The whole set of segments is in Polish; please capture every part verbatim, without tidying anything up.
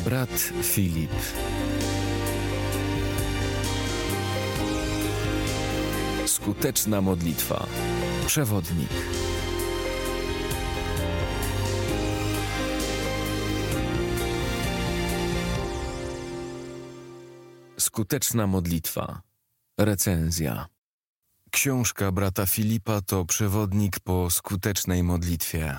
Brat Filip. Skuteczna modlitwa. Przewodnik. Skuteczna modlitwa. Recenzja. Książka brata Filipa to przewodnik po skutecznej modlitwie.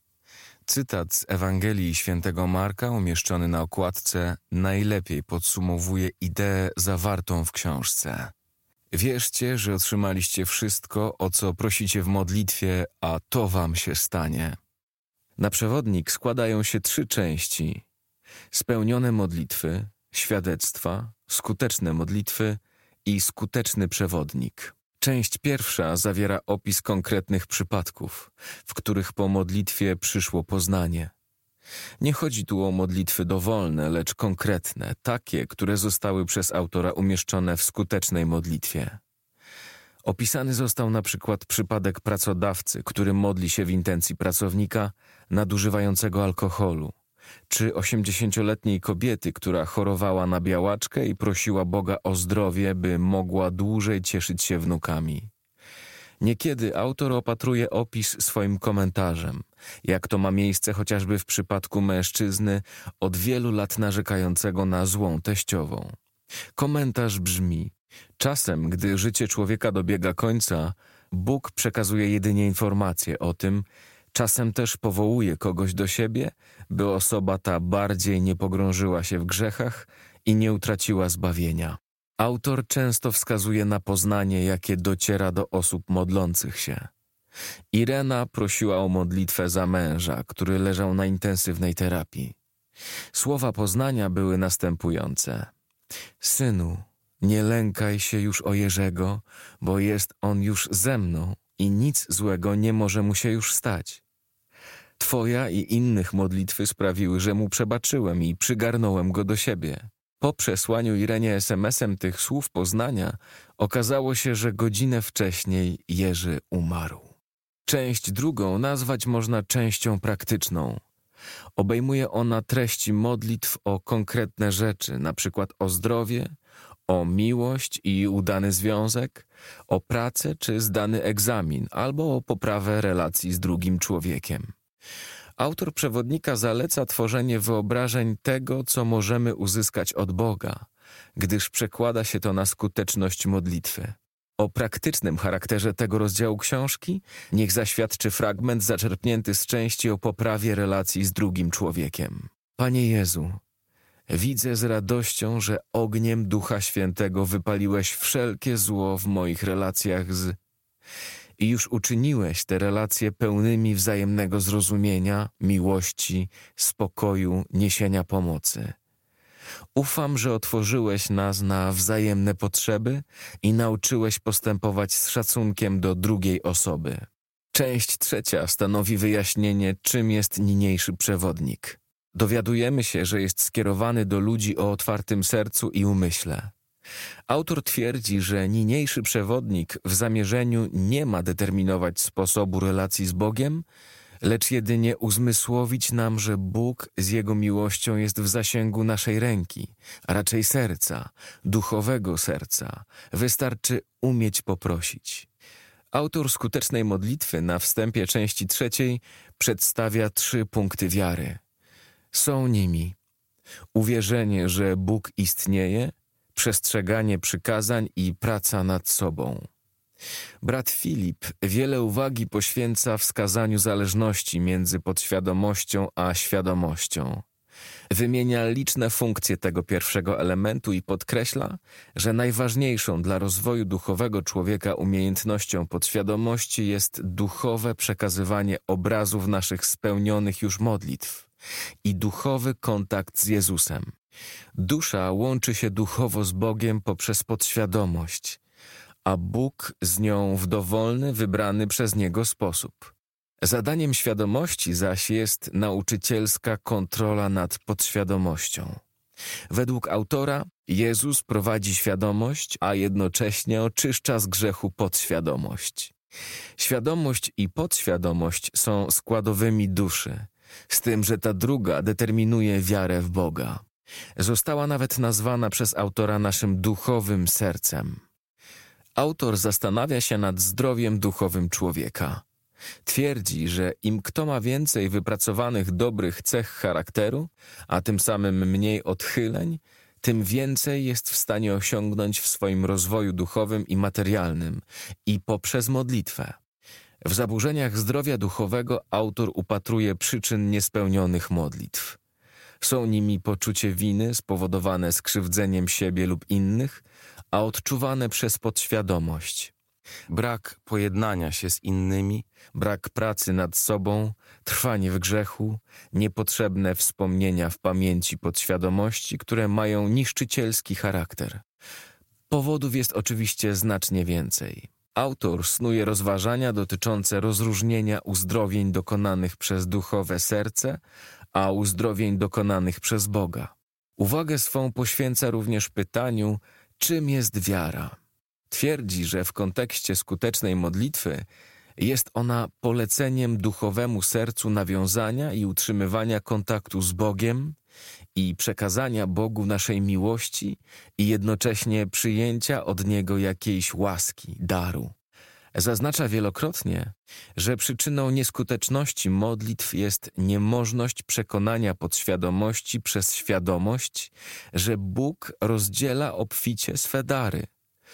Cytat z Ewangelii Świętego Marka umieszczony na okładce najlepiej podsumowuje ideę zawartą w książce. Wierzcie, że otrzymaliście wszystko, o co prosicie w modlitwie, a to wam się stanie. Na przewodnik składają się trzy części. Spełnione modlitwy, świadectwa, skuteczne modlitwy i skuteczny przewodnik. Część pierwsza zawiera opis konkretnych przypadków, w których po modlitwie przyszło poznanie. Nie chodzi tu o modlitwy dowolne, lecz konkretne, takie, które zostały przez autora umieszczone w skutecznej modlitwie. Opisany został na przykład przypadek pracodawcy, który modli się w intencji pracownika nadużywającego alkoholu, czy osiemdziesięcioletniej kobiety, która chorowała na białaczkę i prosiła Boga o zdrowie, by mogła dłużej cieszyć się wnukami. Niekiedy autor opatruje opis swoim komentarzem, jak to ma miejsce chociażby w przypadku mężczyzny od wielu lat narzekającego na złą teściową. Komentarz brzmi: czasem, gdy życie człowieka dobiega końca, Bóg przekazuje jedynie informacje o tym, czasem też powołuje kogoś do siebie, by osoba ta bardziej nie pogrążyła się w grzechach i nie utraciła zbawienia. Autor często wskazuje na poznanie, jakie dociera do osób modlących się. Irena prosiła o modlitwę za męża, który leżał na intensywnej terapii. Słowa poznania były następujące: synu, nie lękaj się już o Jerzego, bo jest on już ze mną i nic złego nie może mu się już stać. Twoja i innych modlitwy sprawiły, że mu przebaczyłem i przygarnąłem go do siebie. Po przesłaniu Irenie es em esem tych słów poznania okazało się, że godzinę wcześniej Jerzy umarł. Część drugą nazwać można częścią praktyczną. Obejmuje ona treści modlitw o konkretne rzeczy, na przykład o zdrowie, o miłość i udany związek, o pracę czy zdany egzamin, albo o poprawę relacji z drugim człowiekiem. Autor przewodnika zaleca tworzenie wyobrażeń tego, co możemy uzyskać od Boga, gdyż przekłada się to na skuteczność modlitwy. O praktycznym charakterze tego rozdziału książki niech zaświadczy fragment zaczerpnięty z części o poprawie relacji z drugim człowiekiem. Panie Jezu, widzę z radością, że ogniem Ducha Świętego wypaliłeś wszelkie zło w moich relacjach z... I już uczyniłeś te relacje pełnymi wzajemnego zrozumienia, miłości, spokoju, niesienia pomocy. Ufam, że otworzyłeś nas na wzajemne potrzeby i nauczyłeś postępować z szacunkiem do drugiej osoby. Część trzecia stanowi wyjaśnienie, czym jest niniejszy przewodnik. Dowiadujemy się, że jest skierowany do ludzi o otwartym sercu i umyśle. Autor twierdzi, że niniejszy przewodnik w zamierzeniu nie ma determinować sposobu relacji z Bogiem, lecz jedynie uzmysłowić nam, że Bóg z Jego miłością jest w zasięgu naszej ręki, a raczej serca, duchowego serca. Wystarczy umieć poprosić. Autor skutecznej modlitwy na wstępie części trzeciej przedstawia trzy punkty wiary. Są nimi uwierzenie, że Bóg istnieje, przestrzeganie przykazań i praca nad sobą. Brat Filip wiele uwagi poświęca wskazaniu zależności między podświadomością a świadomością. Wymienia liczne funkcje tego pierwszego elementu i podkreśla, że najważniejszą dla rozwoju duchowego człowieka umiejętnością podświadomości jest duchowe przekazywanie obrazów naszych spełnionych już modlitw i duchowy kontakt z Jezusem. Dusza łączy się duchowo z Bogiem poprzez podświadomość, a Bóg z nią w dowolny, wybrany przez Niego sposób. Zadaniem świadomości zaś jest nauczycielska kontrola nad podświadomością. Według autora Jezus prowadzi świadomość, a jednocześnie oczyszcza z grzechu podświadomość. Świadomość i podświadomość są składowymi duszy, z tym, że ta druga determinuje wiarę w Boga. Została nawet nazwana przez autora naszym duchowym sercem. Autor zastanawia się nad zdrowiem duchowym człowieka. Twierdzi, że im kto ma więcej wypracowanych dobrych cech charakteru, a tym samym mniej odchyleń, tym więcej jest w stanie osiągnąć w swoim rozwoju duchowym i materialnym i poprzez modlitwę. W zaburzeniach zdrowia duchowego autor upatruje przyczyn niespełnionych modlitw. Są nimi poczucie winy spowodowane skrzywdzeniem siebie lub innych, a odczuwane przez podświadomość. Brak pojednania się z innymi, brak pracy nad sobą, trwanie w grzechu, niepotrzebne wspomnienia w pamięci podświadomości, które mają niszczycielski charakter. Powodów jest oczywiście znacznie więcej. Autor snuje rozważania dotyczące rozróżnienia uzdrowień dokonanych przez duchowe serce, a uzdrowień dokonanych przez Boga. Uwagę swą poświęca również pytaniu, czym jest wiara. Twierdzi, że w kontekście skutecznej modlitwy jest ona poleceniem duchowemu sercu nawiązania i utrzymywania kontaktu z Bogiem i przekazania Bogu naszej miłości i jednocześnie przyjęcia od Niego jakiejś łaski, daru. Zaznacza wielokrotnie, że przyczyną nieskuteczności modlitw jest niemożność przekonania podświadomości przez świadomość, że Bóg rozdziela obficie swe dary.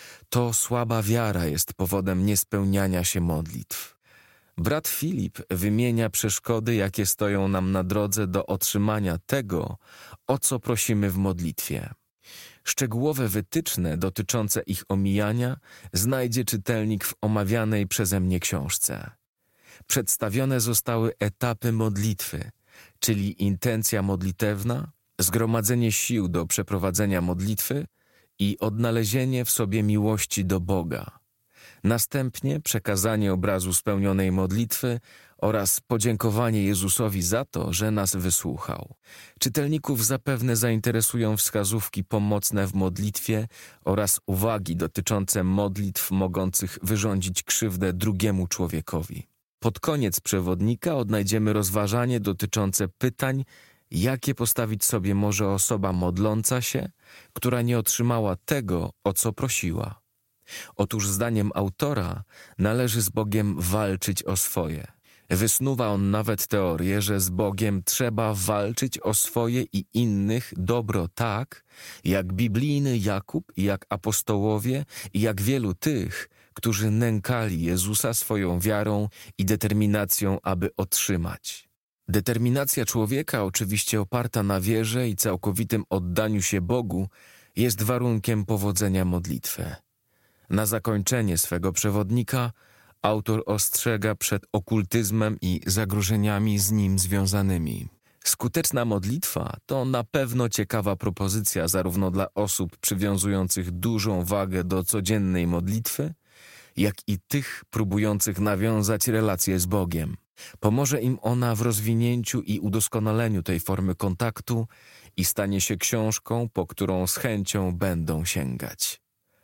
To słaba wiara jest powodem niespełniania się modlitw. Brat Filip wymienia przeszkody, jakie stoją nam na drodze do otrzymania tego, o co prosimy w modlitwie. Szczegółowe wytyczne dotyczące ich omijania znajdzie czytelnik w omawianej przeze mnie książce. Przedstawione zostały etapy modlitwy, czyli intencja modlitewna, zgromadzenie sił do przeprowadzenia modlitwy i odnalezienie w sobie miłości do Boga. Następnie przekazanie obrazu spełnionej modlitwy oraz podziękowanie Jezusowi za to, że nas wysłuchał. Czytelników zapewne zainteresują wskazówki pomocne w modlitwie oraz uwagi dotyczące modlitw mogących wyrządzić krzywdę drugiemu człowiekowi. Pod koniec przewodnika odnajdziemy rozważanie dotyczące pytań, jakie postawić sobie może osoba modląca się, która nie otrzymała tego, o co prosiła. Otóż zdaniem autora należy z Bogiem walczyć o swoje. Wysnuwa on nawet teorię, że z Bogiem trzeba walczyć o swoje i innych dobro tak, jak biblijny Jakub i jak apostołowie i jak wielu tych, którzy nękali Jezusa swoją wiarą i determinacją, aby otrzymać. Determinacja człowieka, oczywiście oparta na wierze i całkowitym oddaniu się Bogu, jest warunkiem powodzenia modlitwy. Na zakończenie swego przewodnika autor ostrzega przed okultyzmem i zagrożeniami z nim związanymi. Skuteczna modlitwa to na pewno ciekawa propozycja zarówno dla osób przywiązujących dużą wagę do codziennej modlitwy, jak i tych próbujących nawiązać relacje z Bogiem. Pomoże im ona w rozwinięciu i udoskonaleniu tej formy kontaktu i stanie się książką, po którą z chęcią będą sięgać.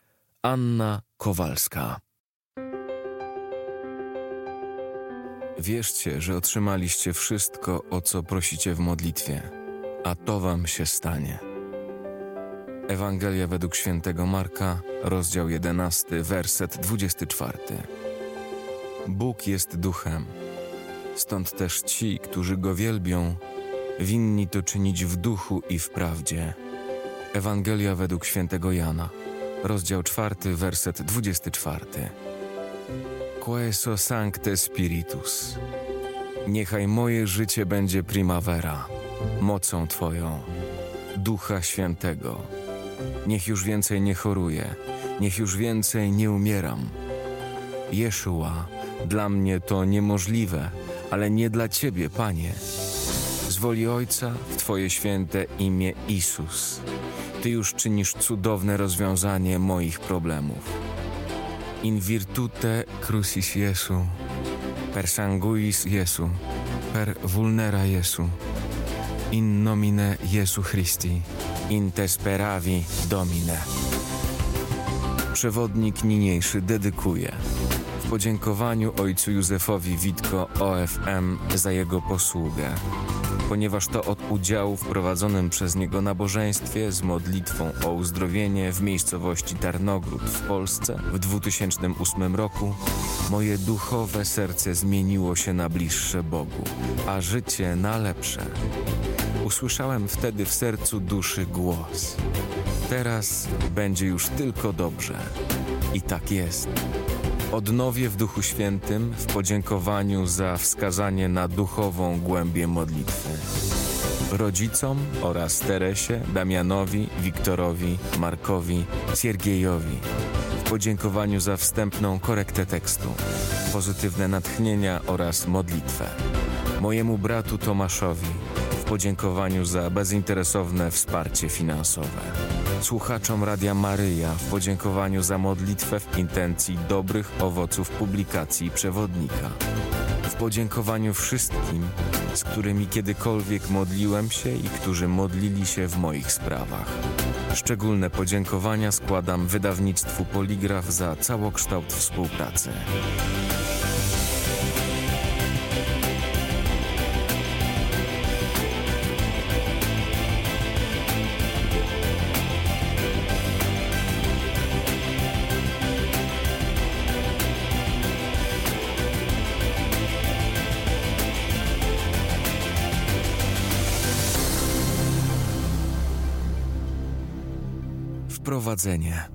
Anna Kowalska. Wierzcie, że otrzymaliście wszystko, o co prosicie w modlitwie, a to wam się stanie. Ewangelia według świętego Marka, rozdział jedenasty, werset dwudziesty czwarty. Bóg jest duchem, stąd też ci, którzy Go wielbią, winni to czynić w duchu i w prawdzie. Ewangelia według świętego Jana, rozdział czwarty, werset dwudziesty czwarty. Queso sancte spiritus. Niechaj moje życie będzie primavera, mocą Twoją, Ducha Świętego. Niech już więcej nie choruję, niech już więcej nie umieram. Jeszua, dla mnie to niemożliwe, ale nie dla Ciebie, Panie. Z woli Ojca w Twoje święte imię Isus. Ty już czynisz cudowne rozwiązanie moich problemów. In virtute crucis Jesu, per sanguis Jesu, per vulnera Jesu, in nomine Jesu Christi, in te speravi Domine. Przewodnik niniejszy dedykuje w podziękowaniu ojcu Józefowi Witko O F M za jego posługę. ponieważ to od udziału w prowadzonym przez niego nabożeństwie z modlitwą o uzdrowienie w miejscowości Tarnogród w Polsce w dwutysięcznym ósmym roku moje duchowe serce zmieniło się na bliższe Bogu, a życie na lepsze. Usłyszałem wtedy w sercu duszy głos: teraz będzie już tylko dobrze. I tak jest. Odnowię w Duchu Świętym w podziękowaniu za wskazanie na duchową głębię modlitwy. Rodzicom oraz Teresie, Damianowi, Wiktorowi, Markowi, Siergiejowi w podziękowaniu za wstępną korektę tekstu, pozytywne natchnienia oraz modlitwę. Mojemu bratu Tomaszowi w podziękowaniu za bezinteresowne wsparcie finansowe. Słuchaczom Radia Maryja w podziękowaniu za modlitwę w intencji dobrych owoców publikacji przewodnika. W podziękowaniu wszystkim, z którymi kiedykolwiek modliłem się i którzy modlili się w moich sprawach. Szczególne podziękowania składam wydawnictwu Poligraf za całokształt współpracy. Wprowadzenie.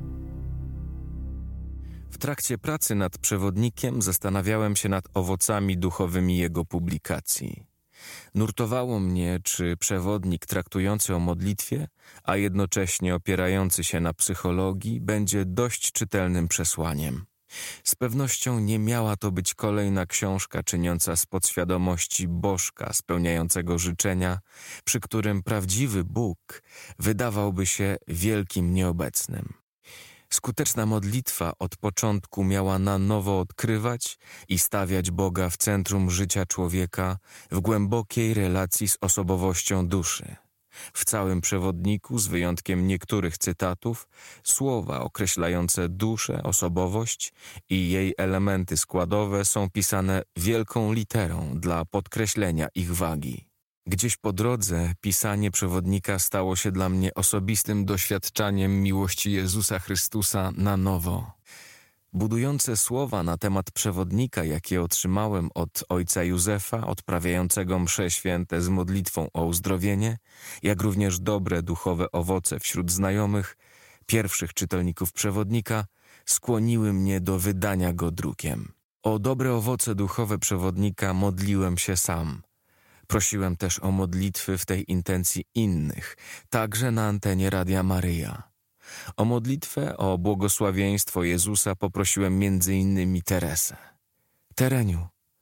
W trakcie pracy nad przewodnikiem zastanawiałem się nad owocami duchowymi jego publikacji. Nurtowało mnie, czy przewodnik traktujący o modlitwie, a jednocześnie opierający się na psychologii, będzie dość czytelnym przesłaniem. Z pewnością nie miała to być kolejna książka czyniąca z podświadomości bożka spełniającego życzenia, przy którym prawdziwy Bóg wydawałby się wielkim nieobecnym. Skuteczna modlitwa od początku miała na nowo odkrywać i stawiać Boga w centrum życia człowieka w głębokiej relacji z osobowością duszy. W całym przewodniku, z wyjątkiem niektórych cytatów, słowa określające duszę, osobowość i jej elementy składowe są pisane wielką literą dla podkreślenia ich wagi. Gdzieś po drodze pisanie przewodnika stało się dla mnie osobistym doświadczaniem miłości Jezusa Chrystusa na nowo. Budujące słowa na temat przewodnika, jakie otrzymałem od ojca Józefa, odprawiającego msze święte z modlitwą o uzdrowienie, jak również dobre duchowe owoce wśród znajomych, pierwszych czytelników przewodnika, skłoniły mnie do wydania go drukiem. O dobre owoce duchowe przewodnika modliłem się sam. Prosiłem też o modlitwy w tej intencji innych, także na antenie Radia Maryja. O modlitwę o błogosławieństwo Jezusa poprosiłem między innymi Teresę. Tereniu,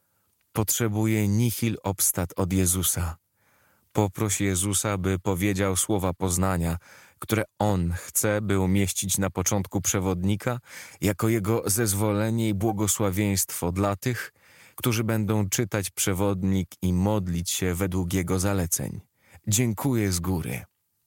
potrzebuję nihil obstat od Jezusa. Poproś Jezusa, by powiedział słowa poznania, które On chce, by umieścić na początku przewodnika jako Jego zezwolenie i błogosławieństwo dla tych, którzy będą czytać przewodnik i modlić się według Jego zaleceń. Dziękuję z góry.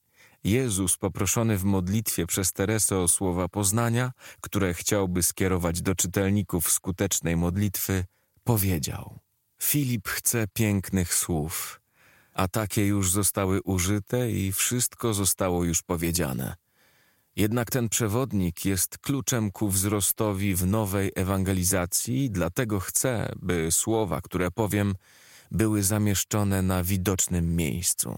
Jezus, poproszony w modlitwie przez Teresę o słowa poznania, które chciałby skierować do czytelników skutecznej modlitwy, powiedział: Filip chce pięknych słów, a takie już zostały użyte i wszystko zostało już powiedziane. Jednak ten przewodnik jest kluczem ku wzrostowi w nowej ewangelizacji i dlatego chcę, by słowa, które powiem, były zamieszczone na widocznym miejscu.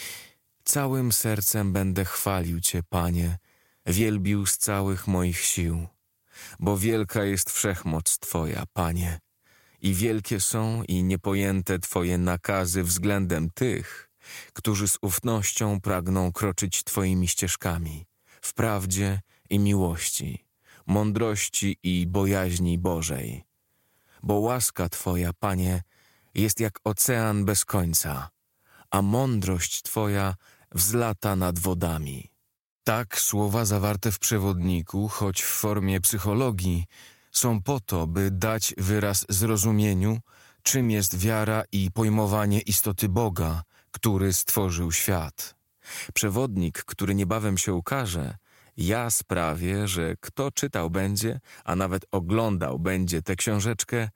Całym sercem będę chwalił Cię, Panie, wielbił z całych moich sił, bo wielka jest wszechmoc Twoja, Panie, i wielkie są i niepojęte Twoje nakazy względem tych, którzy z ufnością pragną kroczyć Twoimi ścieżkami, w prawdzie i miłości, mądrości i bojaźni Bożej. Bo łaska Twoja, Panie, jest jak ocean bez końca, a mądrość Twoja wzlata nad wodami. Tak słowa zawarte w przewodniku, choć w formie psychologii, są po to, by dać wyraz zrozumieniu, czym jest wiara i pojmowanie istoty Boga, który stworzył świat. Przewodnik, który niebawem się ukaże, ja sprawię, że kto czytał będzie, a nawet oglądał będzie tę książeczkę,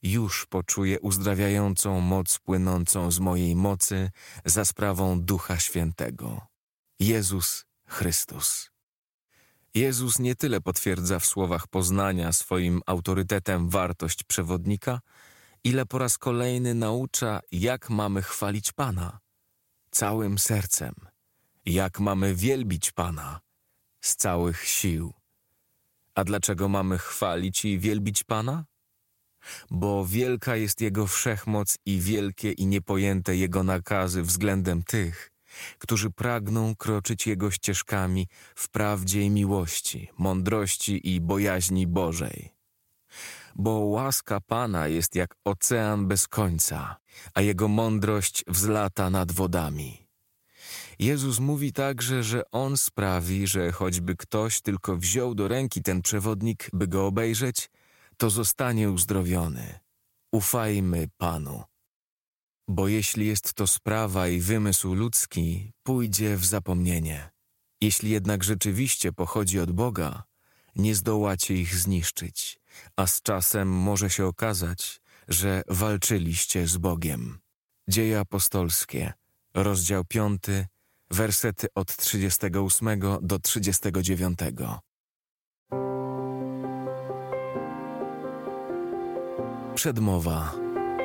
już poczuję uzdrawiającą moc płynącą z mojej mocy za sprawą Ducha Świętego. Jezus Chrystus. Jezus nie tyle potwierdza w słowach poznania swoim autorytetem wartość przewodnika, ile po raz kolejny naucza, jak mamy chwalić Pana całym sercem, jak mamy wielbić Pana z całych sił. A dlaczego mamy chwalić i wielbić Pana? Bo wielka jest Jego wszechmoc i wielkie i niepojęte Jego nakazy względem tych, którzy pragną kroczyć Jego ścieżkami w prawdzie i miłości, mądrości i bojaźni Bożej. Bo łaska Pana jest jak ocean bez końca, a Jego mądrość wzlata nad wodami. Jezus mówi także, że On sprawi, że choćby ktoś tylko wziął do ręki ten przewodnik, by go obejrzeć, to zostanie uzdrowiony. Ufajmy Panu. Bo jeśli jest to sprawa i wymysł ludzki, pójdzie w zapomnienie. Jeśli jednak rzeczywiście pochodzi od Boga, nie zdołacie ich zniszczyć, a z czasem może się okazać, że walczyliście z Bogiem. Dzieje apostolskie, rozdział piąty, wersety od trzydziestego ósmego do trzydziestego dziewiątego. Przedmowa.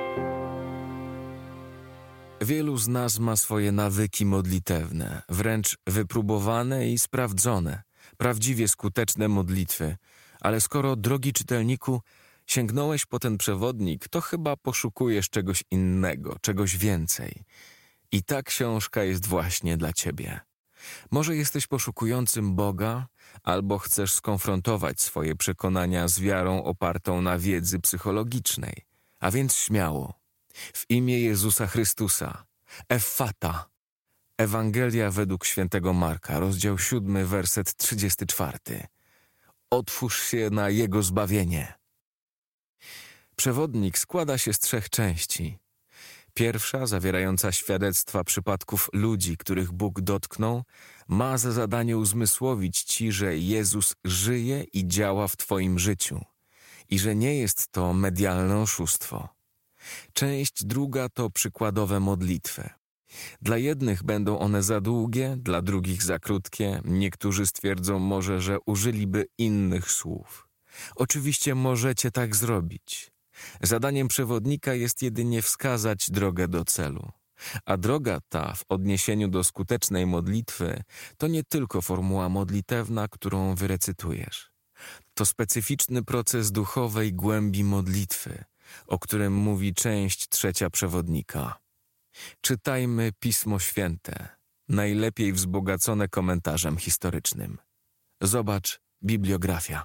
Wielu z nas ma swoje nawyki modlitewne, wręcz wypróbowane i sprawdzone, prawdziwie skuteczne modlitwy, ale skoro, drogi czytelniku, sięgnąłeś po ten przewodnik, to chyba poszukujesz czegoś innego, czegoś więcej. I ta książka jest właśnie dla ciebie. Może jesteś poszukującym Boga, albo chcesz skonfrontować swoje przekonania z wiarą opartą na wiedzy psychologicznej. A więc śmiało. W imię Jezusa Chrystusa. Effata. Ewangelia według świętego Marka, rozdział siódmy, werset trzydziesty czwarty. Otwórz się na Jego zbawienie. Przewodnik składa się z trzech części. Pierwsza, zawierająca świadectwa przypadków ludzi, których Bóg dotknął, ma za zadanie uzmysłowić ci, że Jezus żyje i działa w twoim życiu i że nie jest to medialne oszustwo. Część druga to przykładowe modlitwy. Dla jednych będą one za długie, dla drugich za krótkie. Niektórzy stwierdzą może, że użyliby innych słów. Oczywiście możecie tak zrobić. Zadaniem przewodnika jest jedynie wskazać drogę do celu. A droga ta w odniesieniu do skutecznej modlitwy to nie tylko formuła modlitewna, którą wyrecytujesz. To specyficzny proces duchowej głębi modlitwy, o którym mówi część trzecia przewodnika. Czytajmy Pismo Święte, najlepiej wzbogacone komentarzem historycznym. Zobacz bibliografia.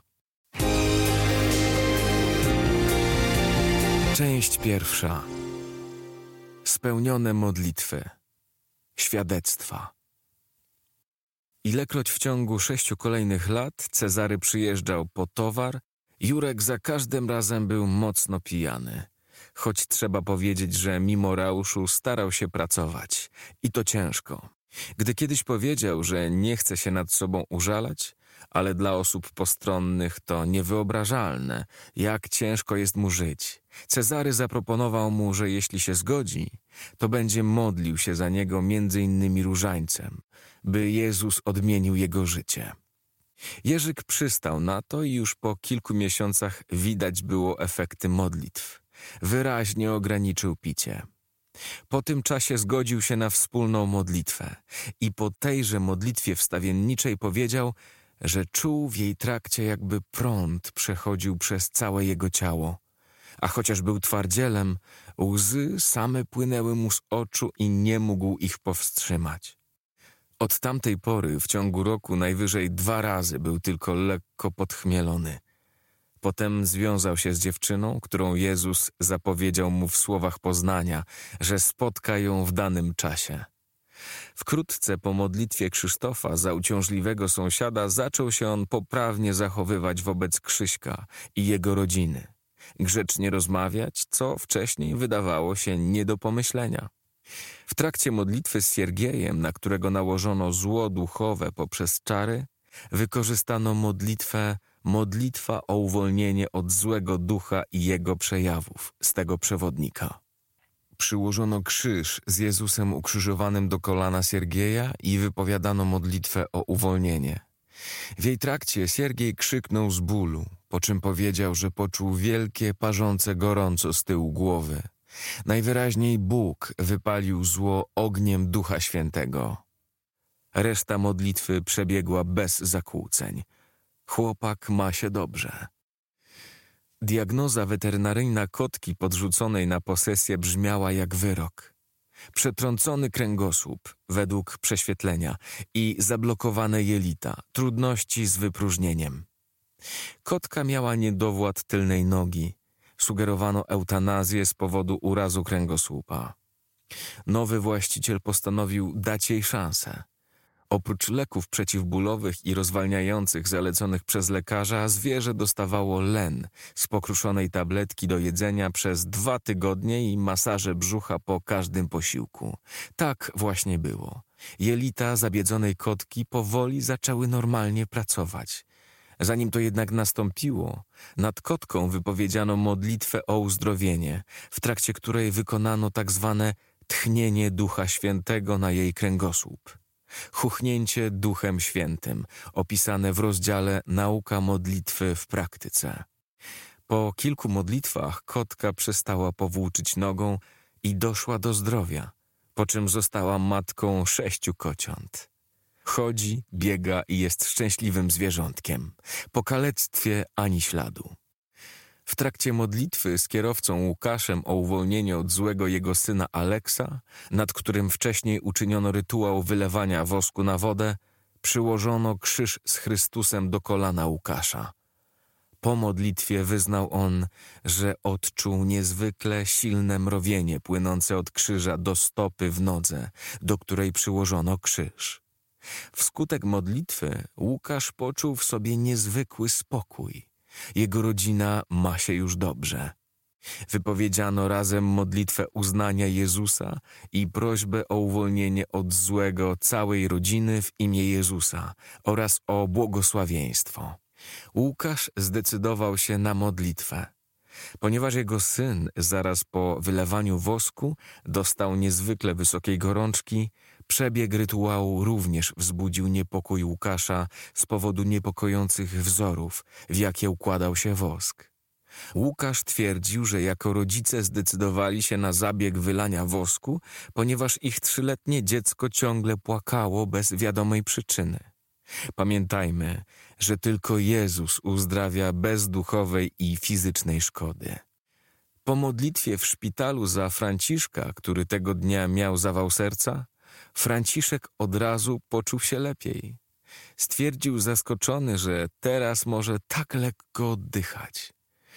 Część pierwsza. Spełnione modlitwy. Świadectwa. Ilekroć w ciągu sześciu kolejnych lat Cezary przyjeżdżał po towar, Jurek za każdym razem był mocno pijany. Choć trzeba powiedzieć, że mimo rauszu starał się pracować. I to ciężko. Gdy kiedyś powiedział, że nie chce się nad sobą użalać, ale dla osób postronnych to niewyobrażalne, jak ciężko jest mu żyć. Cezary zaproponował mu, że jeśli się zgodzi, to będzie modlił się za niego między innymi różańcem, by Jezus odmienił jego życie. Jerzyk przystał na to i już po kilku miesiącach widać było efekty modlitw. Wyraźnie ograniczył picie. Po tym czasie zgodził się na wspólną modlitwę i po tejże modlitwie wstawienniczej powiedział, że czuł w jej trakcie, jakby prąd przechodził przez całe jego ciało. A chociaż był twardzielem, łzy same płynęły mu z oczu i nie mógł ich powstrzymać. Od tamtej pory w ciągu roku najwyżej dwa razy był tylko lekko podchmielony. Potem związał się z dziewczyną, którą Jezus zapowiedział mu w słowach poznania, że spotka ją w danym czasie. Wkrótce po modlitwie Krzysztofa za uciążliwego sąsiada zaczął się on poprawnie zachowywać wobec Krzyśka i jego rodziny. Grzecznie rozmawiać, co wcześniej wydawało się nie do pomyślenia. W trakcie modlitwy z Siergiejem, na którego nałożono zło duchowe poprzez czary, wykorzystano modlitwę modlitwa o uwolnienie od złego ducha i jego przejawów z tego przewodnika. Przyłożono krzyż z Jezusem ukrzyżowanym do kolana Siergieja i wypowiadano modlitwę o uwolnienie. W jej trakcie Siergiej krzyknął z bólu, po czym powiedział, że poczuł wielkie, parzące gorąco z tyłu głowy. Najwyraźniej Bóg wypalił zło ogniem Ducha Świętego. Reszta modlitwy przebiegła bez zakłóceń. Chłopak ma się dobrze. Diagnoza weterynaryjna kotki podrzuconej na posesję brzmiała jak wyrok. Przetrącony kręgosłup, według prześwietlenia, i zablokowane jelita, trudności z wypróżnieniem. Kotka miała niedowład tylnej nogi. Sugerowano eutanazję z powodu urazu kręgosłupa. Nowy właściciel postanowił dać jej szansę. Oprócz leków przeciwbólowych i rozwalniających zaleconych przez lekarza, zwierzę dostawało len z pokruszonej tabletki do jedzenia przez dwa tygodnie i masaże brzucha po każdym posiłku. Tak właśnie było. Jelita zabiedzonej kotki powoli zaczęły normalnie pracować. Zanim to jednak nastąpiło, nad kotką wypowiedziano modlitwę o uzdrowienie, w trakcie której wykonano tak zwane tchnienie Ducha Świętego na jej kręgosłup. Chuchnięcie Duchem Świętym, opisane w rozdziale Nauka modlitwy w praktyce. Po kilku modlitwach kotka przestała powłóczyć nogą i doszła do zdrowia, po czym została matką sześciu kociąt. Chodzi, biega i jest szczęśliwym zwierzątkiem. Po kalectwie ani śladu. W trakcie modlitwy z kierowcą Łukaszem o uwolnienie od złego jego syna Aleksa, nad którym wcześniej uczyniono rytuał wylewania wosku na wodę, przyłożono krzyż z Chrystusem do kolana Łukasza. Po modlitwie wyznał on, że odczuł niezwykle silne mrowienie płynące od krzyża do stopy w nodze, do której przyłożono krzyż. Wskutek modlitwy Łukasz poczuł w sobie niezwykły spokój. Jego rodzina ma się już dobrze. Wypowiedziano razem modlitwę uznania Jezusa i prośbę o uwolnienie od złego całej rodziny w imię Jezusa oraz o błogosławieństwo. Łukasz zdecydował się na modlitwę. Ponieważ jego syn zaraz po wylewaniu wosku dostał niezwykle wysokiej gorączki, przebieg rytuału również wzbudził niepokój Łukasza z powodu niepokojących wzorów, w jakie układał się wosk. Łukasz twierdził, że jako rodzice zdecydowali się na zabieg wylania wosku, ponieważ ich trzyletnie dziecko ciągle płakało bez wiadomej przyczyny. Pamiętajmy, że tylko Jezus uzdrawia bez duchowej i fizycznej szkody. Po modlitwie w szpitalu za Franciszka, który tego dnia miał zawał serca, Franciszek od razu poczuł się lepiej. Stwierdził zaskoczony, że teraz może tak lekko oddychać.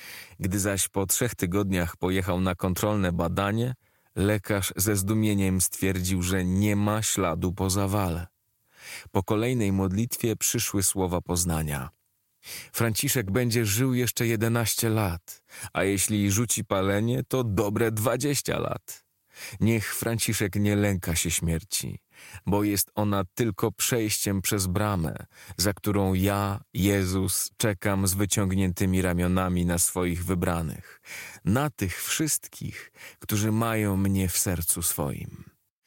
Gdy zaś po trzech tygodniach pojechał na kontrolne badanie, lekarz ze zdumieniem stwierdził, że nie ma śladu po zawale. Po kolejnej modlitwie przyszły słowa poznania. Franciszek będzie żył jeszcze jedenaście lat, a jeśli rzuci palenie, to dobre dwadzieścia lat. Niech Franciszek nie lęka się śmierci, bo jest ona tylko przejściem przez bramę, za którą ja, Jezus, czekam z wyciągniętymi ramionami na swoich wybranych, na tych wszystkich, którzy mają mnie w sercu swoim.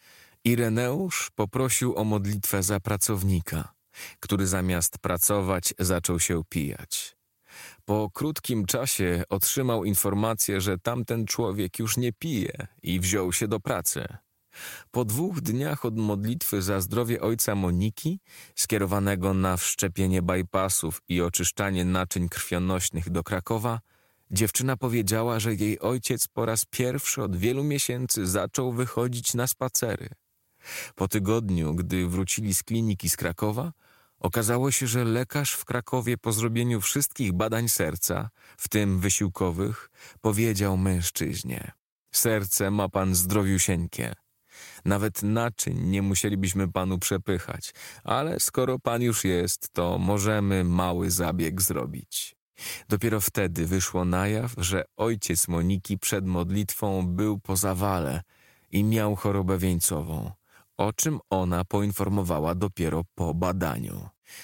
Ireneusz poprosił o modlitwę za pracownika, który zamiast pracować zaczął się pijać. Po krótkim czasie otrzymał informację, że tamten człowiek już nie pije i wziął się do pracy. Po dwóch dniach od modlitwy za zdrowie ojca Moniki, skierowanego na wszczepienie bypassów i oczyszczanie naczyń krwionośnych do Krakowa, dziewczyna powiedziała, że jej ojciec po raz pierwszy od wielu miesięcy zaczął wychodzić na spacery. Po tygodniu, gdy wrócili z kliniki z Krakowa, okazało się, że lekarz w Krakowie po zrobieniu wszystkich badań serca, w tym wysiłkowych, powiedział mężczyźnie: serce ma pan zdrowiusieńkie. Nawet naczyń nie musielibyśmy panu przepychać, ale skoro pan już jest, to możemy mały zabieg zrobić. Dopiero wtedy wyszło na jaw, że ojciec Moniki przed modlitwą był po zawale i miał chorobę wieńcową, o czym ona poinformowała dopiero po badaniu.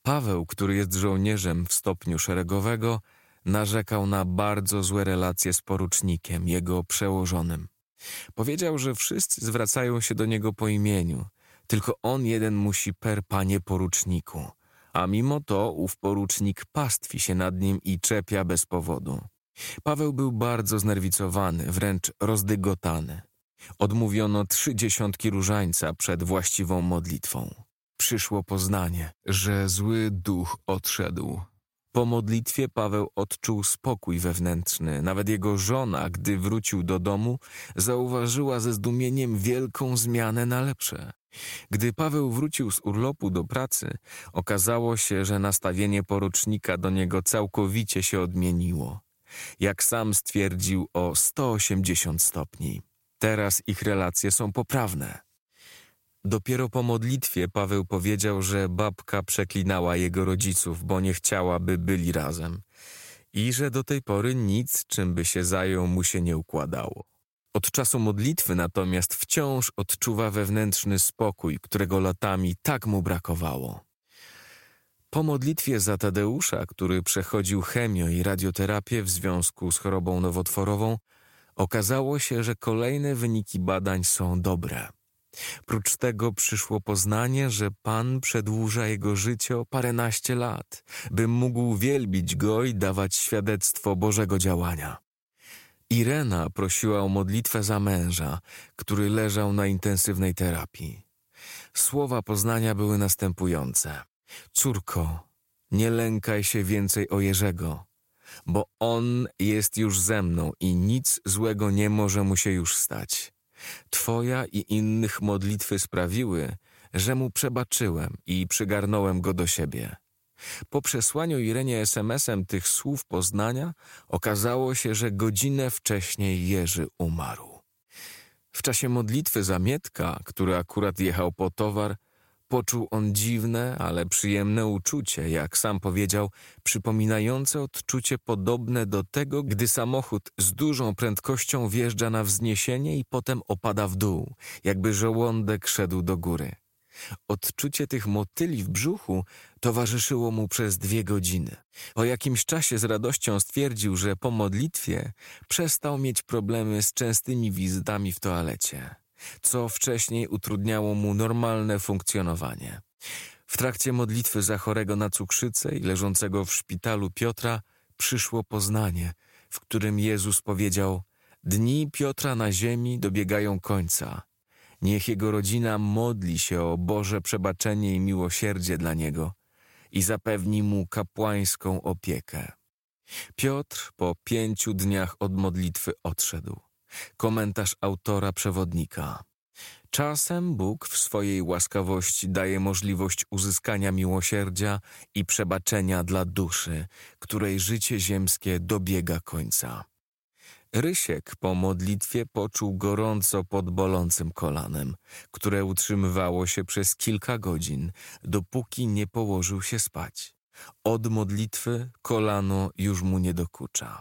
Paweł, który jest żołnierzem w stopniu szeregowego, narzekał na bardzo złe relacje z porucznikiem, jego przełożonym. Powiedział, że wszyscy zwracają się do niego po imieniu, tylko on jeden musi per panie poruczniku, a mimo to ów porucznik pastwi się nad nim i czepia bez powodu. Paweł był bardzo znerwicowany, wręcz rozdygotany. Odmówiono trzy dziesiątki różańca przed właściwą modlitwą. Przyszło poznanie, że zły duch odszedł. Po modlitwie Paweł odczuł spokój wewnętrzny. Nawet jego żona, gdy wrócił do domu, zauważyła ze zdumieniem wielką zmianę na lepsze. Gdy Paweł wrócił z urlopu do pracy, okazało się, że nastawienie porucznika do niego całkowicie się odmieniło. Jak sam stwierdził, o sto osiemdziesiąt stopni. Teraz ich relacje są poprawne. Dopiero po modlitwie Paweł powiedział, że babka przeklinała jego rodziców, bo nie chciała, by byli razem i że do tej pory nic, czym by się zajął, mu się nie układało. Od czasu modlitwy natomiast wciąż odczuwa wewnętrzny spokój, którego latami tak mu brakowało. Po modlitwie za Tadeusza, który przechodził chemio i radioterapię w związku z chorobą nowotworową, okazało się, że kolejne wyniki badań są dobre. Prócz tego przyszło poznanie, że Pan przedłuża jego życie o paręnaście lat, by mógł wielbić Go i dawać świadectwo Bożego działania. Irena prosiła o modlitwę za męża, który leżał na intensywnej terapii. Słowa poznania były następujące. Córko, nie lękaj się więcej o Jerzego, bo on jest już ze mną i nic złego nie może mu się już stać. Twoja i innych modlitwy sprawiły, że mu przebaczyłem i przygarnąłem go do siebie. Po przesłaniu Irenie es em esem tych słów poznania okazało się, że godzinę wcześniej Jerzy umarł. W czasie modlitwy za Mietka, który akurat jechał po towar, poczuł on dziwne, ale przyjemne uczucie, jak sam powiedział, przypominające odczucie podobne do tego, gdy samochód z dużą prędkością wjeżdża na wzniesienie i potem opada w dół, jakby żołądek szedł do góry. Odczucie tych motyli w brzuchu towarzyszyło mu przez dwie godziny. Po jakimś czasie z radością stwierdził, że po modlitwie przestał mieć problemy z częstymi wizytami w toalecie, co wcześniej utrudniało mu normalne funkcjonowanie. W trakcie modlitwy za chorego na cukrzycę i leżącego w szpitalu Piotra przyszło poznanie, w którym Jezus powiedział: dni Piotra na ziemi dobiegają końca. Niech jego rodzina modli się o Boże przebaczenie i miłosierdzie dla niego i zapewni mu kapłańską opiekę. Piotr po pięciu dniach od modlitwy odszedł. Komentarz autora przewodnika. Czasem Bóg w swojej łaskawości daje możliwość uzyskania miłosierdzia i przebaczenia dla duszy, której życie ziemskie dobiega końca. Rysiek po modlitwie poczuł gorąco pod bolącym kolanem, które utrzymywało się przez kilka godzin, dopóki nie położył się spać. Od modlitwy kolano już mu nie dokucza.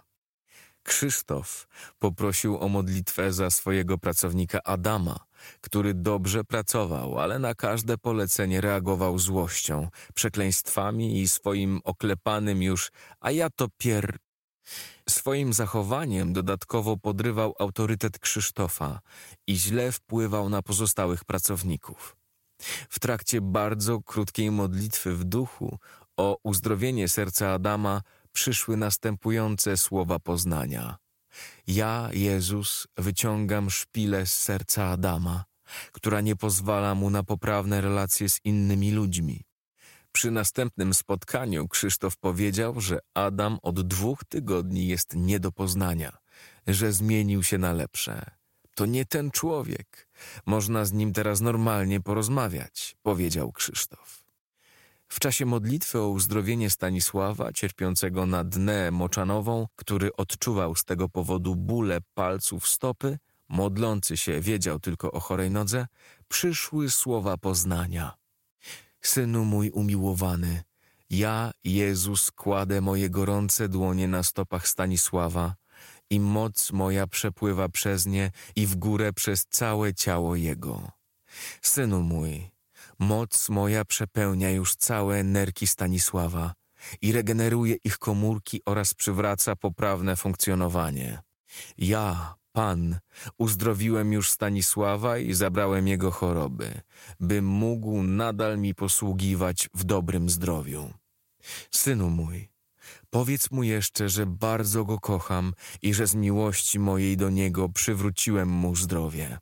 Krzysztof poprosił o modlitwę za swojego pracownika Adama, który dobrze pracował, ale na każde polecenie reagował złością, przekleństwami i swoim oklepanym już „a ja to pier...” Swoim zachowaniem dodatkowo podrywał autorytet Krzysztofa i źle wpływał na pozostałych pracowników. W trakcie bardzo krótkiej modlitwy w duchu o uzdrowienie serca Adama przyszły następujące słowa poznania. Ja, Jezus, wyciągam szpilę z serca Adama, która nie pozwala mu na poprawne relacje z innymi ludźmi. Przy następnym spotkaniu Krzysztof powiedział, że Adam od dwóch tygodni jest nie do poznania, że zmienił się na lepsze. To nie ten człowiek. Można z nim teraz normalnie porozmawiać, powiedział Krzysztof. W czasie modlitwy o uzdrowienie Stanisława, cierpiącego na dnę moczanową, który odczuwał z tego powodu bóle palców stopy, modlący się wiedział tylko o chorej nodze, przyszły słowa poznania. Synu mój umiłowany, ja, Jezus, kładę moje gorące dłonie na stopach Stanisława i moc moja przepływa przez nie i w górę przez całe ciało jego. Synu mój, Moc moja przepełnia już całe nerki Stanisława i regeneruje ich komórki oraz przywraca poprawne funkcjonowanie. Ja, Pan, uzdrowiłem już Stanisława i zabrałem jego choroby, by mógł nadal mi posługiwać w dobrym zdrowiu. Synu mój, powiedz mu jeszcze, że bardzo go kocham i że z miłości mojej do niego przywróciłem mu zdrowie.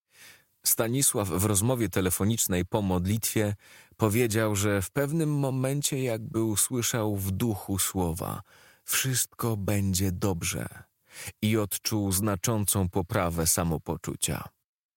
Stanisław w rozmowie telefonicznej po modlitwie powiedział, że w pewnym momencie jakby usłyszał w duchu słowa: wszystko będzie dobrze, i odczuł znaczącą poprawę samopoczucia.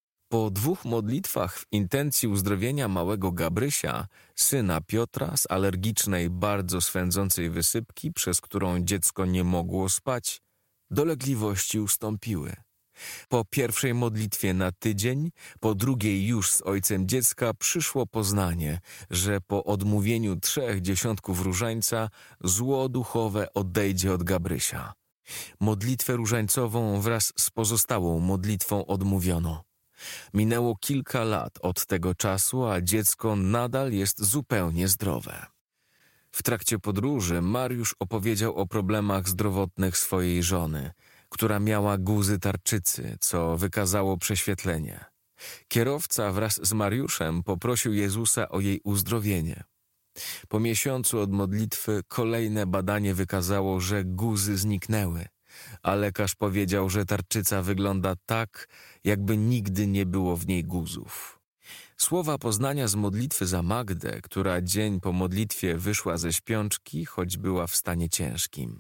Po dwóch modlitwach w intencji uzdrowienia małego Gabrysia, syna Piotra z alergicznej, bardzo swędzącej wysypki, przez którą dziecko nie mogło spać, dolegliwości ustąpiły. Po pierwszej modlitwie na tydzień, po drugiej już z ojcem dziecka przyszło poznanie, że po odmówieniu trzech dziesiątków różańca zło duchowe odejdzie od Gabrysia. Modlitwę różańcową wraz z pozostałą modlitwą odmówiono. Minęło kilka lat od tego czasu, a dziecko nadal jest zupełnie zdrowe. W trakcie podróży Mariusz opowiedział o problemach zdrowotnych swojej żony, która miała guzy tarczycy, co wykazało prześwietlenie. Kierowca wraz z Mariuszem poprosił Jezusa o jej uzdrowienie. Po miesiącu od modlitwy kolejne badanie wykazało, że guzy zniknęły, a lekarz powiedział, że tarczyca wygląda tak, jakby nigdy nie było w niej guzów. Słowa poznania z modlitwy za Magdę, która dzień po modlitwie wyszła ze śpiączki, choć była w stanie ciężkim.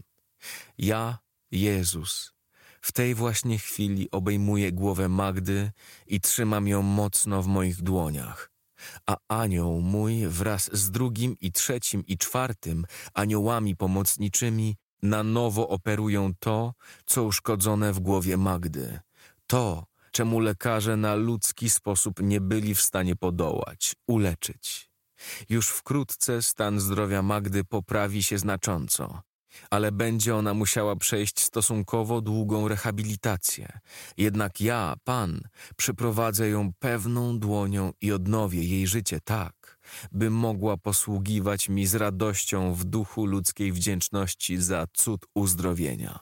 Ja, Jezus, w tej właśnie chwili obejmuję głowę Magdy i trzymam ją mocno w moich dłoniach. A anioł mój wraz z drugim i trzecim i czwartym aniołami pomocniczymi na nowo operują to, co uszkodzone w głowie Magdy. To, czemu lekarze na ludzki sposób nie byli w stanie podołać, uleczyć. Już wkrótce stan zdrowia Magdy poprawi się znacząco, ale będzie ona musiała przejść stosunkowo długą rehabilitację. Jednak ja, Pan, przyprowadzę ją pewną dłonią i odnowię jej życie tak, by mogła posługiwać mi z radością w duchu ludzkiej wdzięczności za cud uzdrowienia.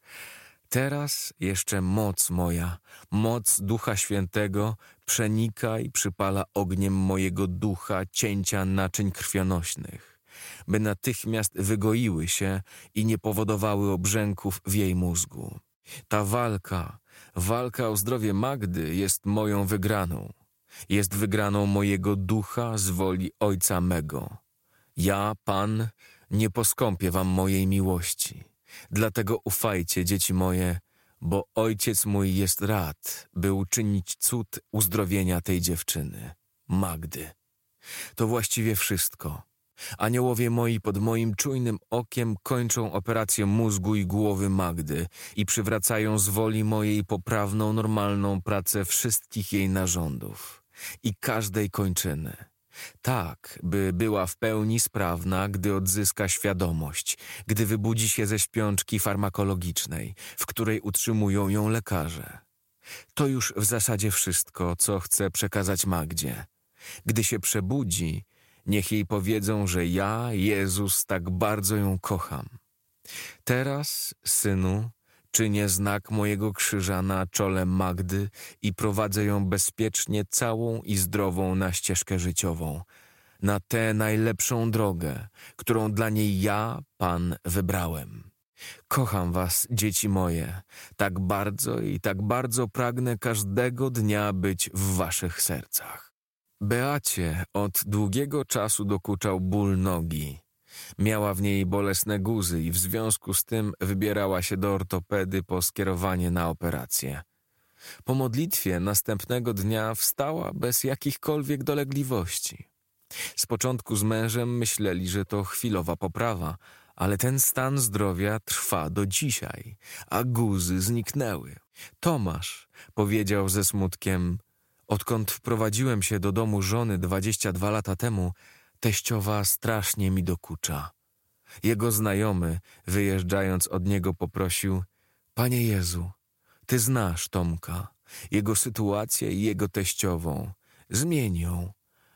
Teraz jeszcze moc moja, moc Ducha Świętego przenika i przypala ogniem mojego ducha cięcia naczyń krwionośnych, by natychmiast wygoiły się i nie powodowały obrzęków w jej mózgu. Ta walka, walka o zdrowie Magdy jest moją wygraną. Jest wygraną mojego ducha z woli Ojca mego. Ja, Pan, nie poskąpię wam mojej miłości. Dlatego ufajcie, dzieci moje, bo Ojciec mój jest rad, by uczynić cud uzdrowienia tej dziewczyny, Magdy. To właściwie wszystko. Aniołowie moi pod moim czujnym okiem kończą operację mózgu i głowy Magdy i przywracają z woli mojej poprawną, normalną pracę wszystkich jej narządów i każdej kończyny. Tak, by była w pełni sprawna, gdy odzyska świadomość, gdy wybudzi się ze śpiączki farmakologicznej, w której utrzymują ją lekarze. To już w zasadzie wszystko, co chcę przekazać Magdzie. Gdy się przebudzi, niech jej powiedzą, że ja, Jezus, tak bardzo ją kocham. Teraz, synu, czynię znak mojego krzyża na czole Magdy i prowadzę ją bezpiecznie całą i zdrową na ścieżkę życiową, na tę najlepszą drogę, którą dla niej ja, Pan, wybrałem. Kocham was, dzieci moje, tak bardzo i tak bardzo pragnę każdego dnia być w waszych sercach. Beacie od długiego czasu dokuczał ból nogi. Miała w niej bolesne guzy i w związku z tym wybierała się do ortopedy po skierowanie na operację. Po modlitwie następnego dnia wstała bez jakichkolwiek dolegliwości. Z początku z mężem myśleli, że to chwilowa poprawa, ale ten stan zdrowia trwa do dzisiaj, a guzy zniknęły. Tomasz powiedział ze smutkiem: odkąd wprowadziłem się do domu żony dwadzieścia dwa lata temu, teściowa strasznie mi dokucza. Jego znajomy, wyjeżdżając od niego, poprosił: Panie Jezu, Ty znasz Tomka, jego sytuację i jego teściową. Zmień ją,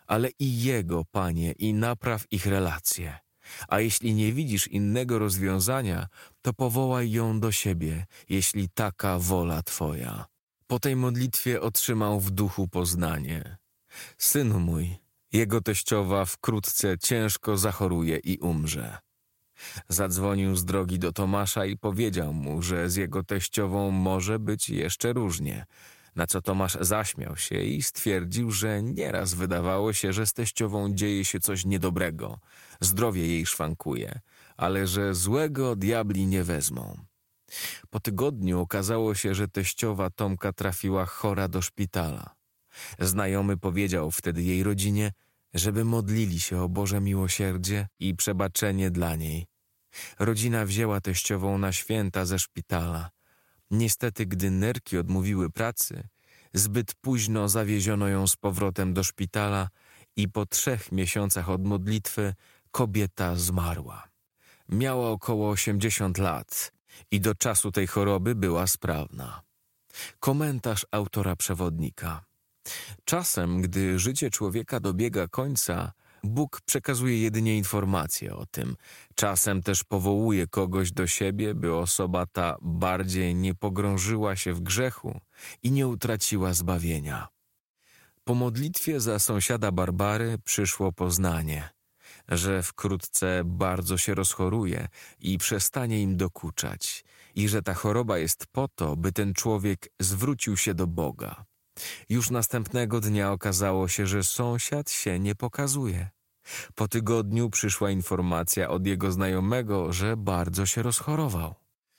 ale i Jego, Panie, i napraw ich relacje. A jeśli nie widzisz innego rozwiązania, to powołaj ją do siebie, jeśli taka wola Twoja. Po tej modlitwie otrzymał w duchu poznanie. Synu mój, jego teściowa wkrótce ciężko zachoruje i umrze. Zadzwonił z drogi do Tomasza i powiedział mu, że z jego teściową może być jeszcze różnie, na co Tomasz zaśmiał się i stwierdził, że nieraz wydawało się, że z teściową dzieje się coś niedobrego, zdrowie jej szwankuje, ale że złego diabli nie wezmą. Po tygodniu okazało się, że teściowa Tomka trafiła chora do szpitala. Znajomy powiedział wtedy jej rodzinie, żeby modlili się o Boże miłosierdzie i przebaczenie dla niej. Rodzina wzięła teściową na święta ze szpitala. Niestety, gdy nerki odmówiły pracy, zbyt późno zawieziono ją z powrotem do szpitala i po trzech miesiącach od modlitwy kobieta zmarła. Miała około osiemdziesiąt lat i do czasu tej choroby była sprawna. Komentarz autora przewodnika. Czasem, gdy życie człowieka dobiega końca, Bóg przekazuje jedynie informacje o tym. Czasem też powołuje kogoś do siebie, by osoba ta bardziej nie pogrążyła się w grzechu i nie utraciła zbawienia. Po modlitwie za sąsiada Barbary przyszło poznanie, że wkrótce bardzo się rozchoruje i przestanie im dokuczać i że ta choroba jest po to, by ten człowiek zwrócił się do Boga. Już następnego dnia okazało się, że sąsiad się nie pokazuje. Po tygodniu przyszła informacja od jego znajomego, że bardzo się rozchorował.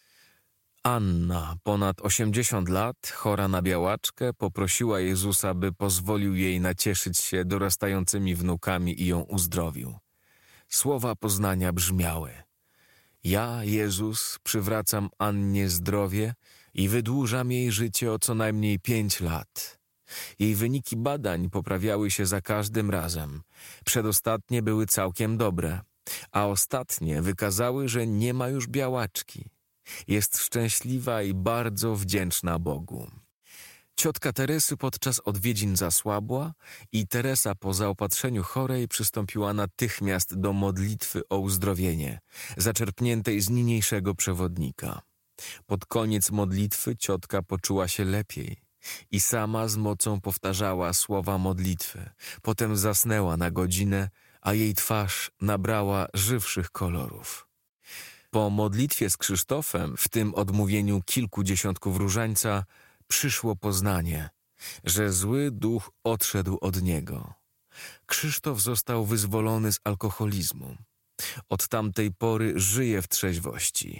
Anna, ponad osiemdziesiąt lat, chora na białaczkę, poprosiła Jezusa, by pozwolił jej nacieszyć się dorastającymi wnukami i ją uzdrowił. Słowa poznania brzmiały: ja, Jezus, przywracam Annie zdrowie i wydłużam jej życie o co najmniej pięć lat. Jej wyniki badań poprawiały się za każdym razem. Przedostatnie były całkiem dobre, a ostatnie wykazały, że nie ma już białaczki. Jest szczęśliwa i bardzo wdzięczna Bogu. Ciotka Teresy podczas odwiedzin zasłabła i Teresa po zaopatrzeniu chorej przystąpiła natychmiast do modlitwy o uzdrowienie, zaczerpniętej z niniejszego przewodnika. Pod koniec modlitwy ciotka poczuła się lepiej i sama z mocą powtarzała słowa modlitwy. Potem zasnęła na godzinę, a jej twarz nabrała żywszych kolorów. Po modlitwie z Krzysztofem, w tym odmówieniu kilku dziesiątków różańca, przyszło poznanie, że zły duch odszedł od niego. Krzysztof został wyzwolony z alkoholizmu. Od tamtej pory żyje w trzeźwości.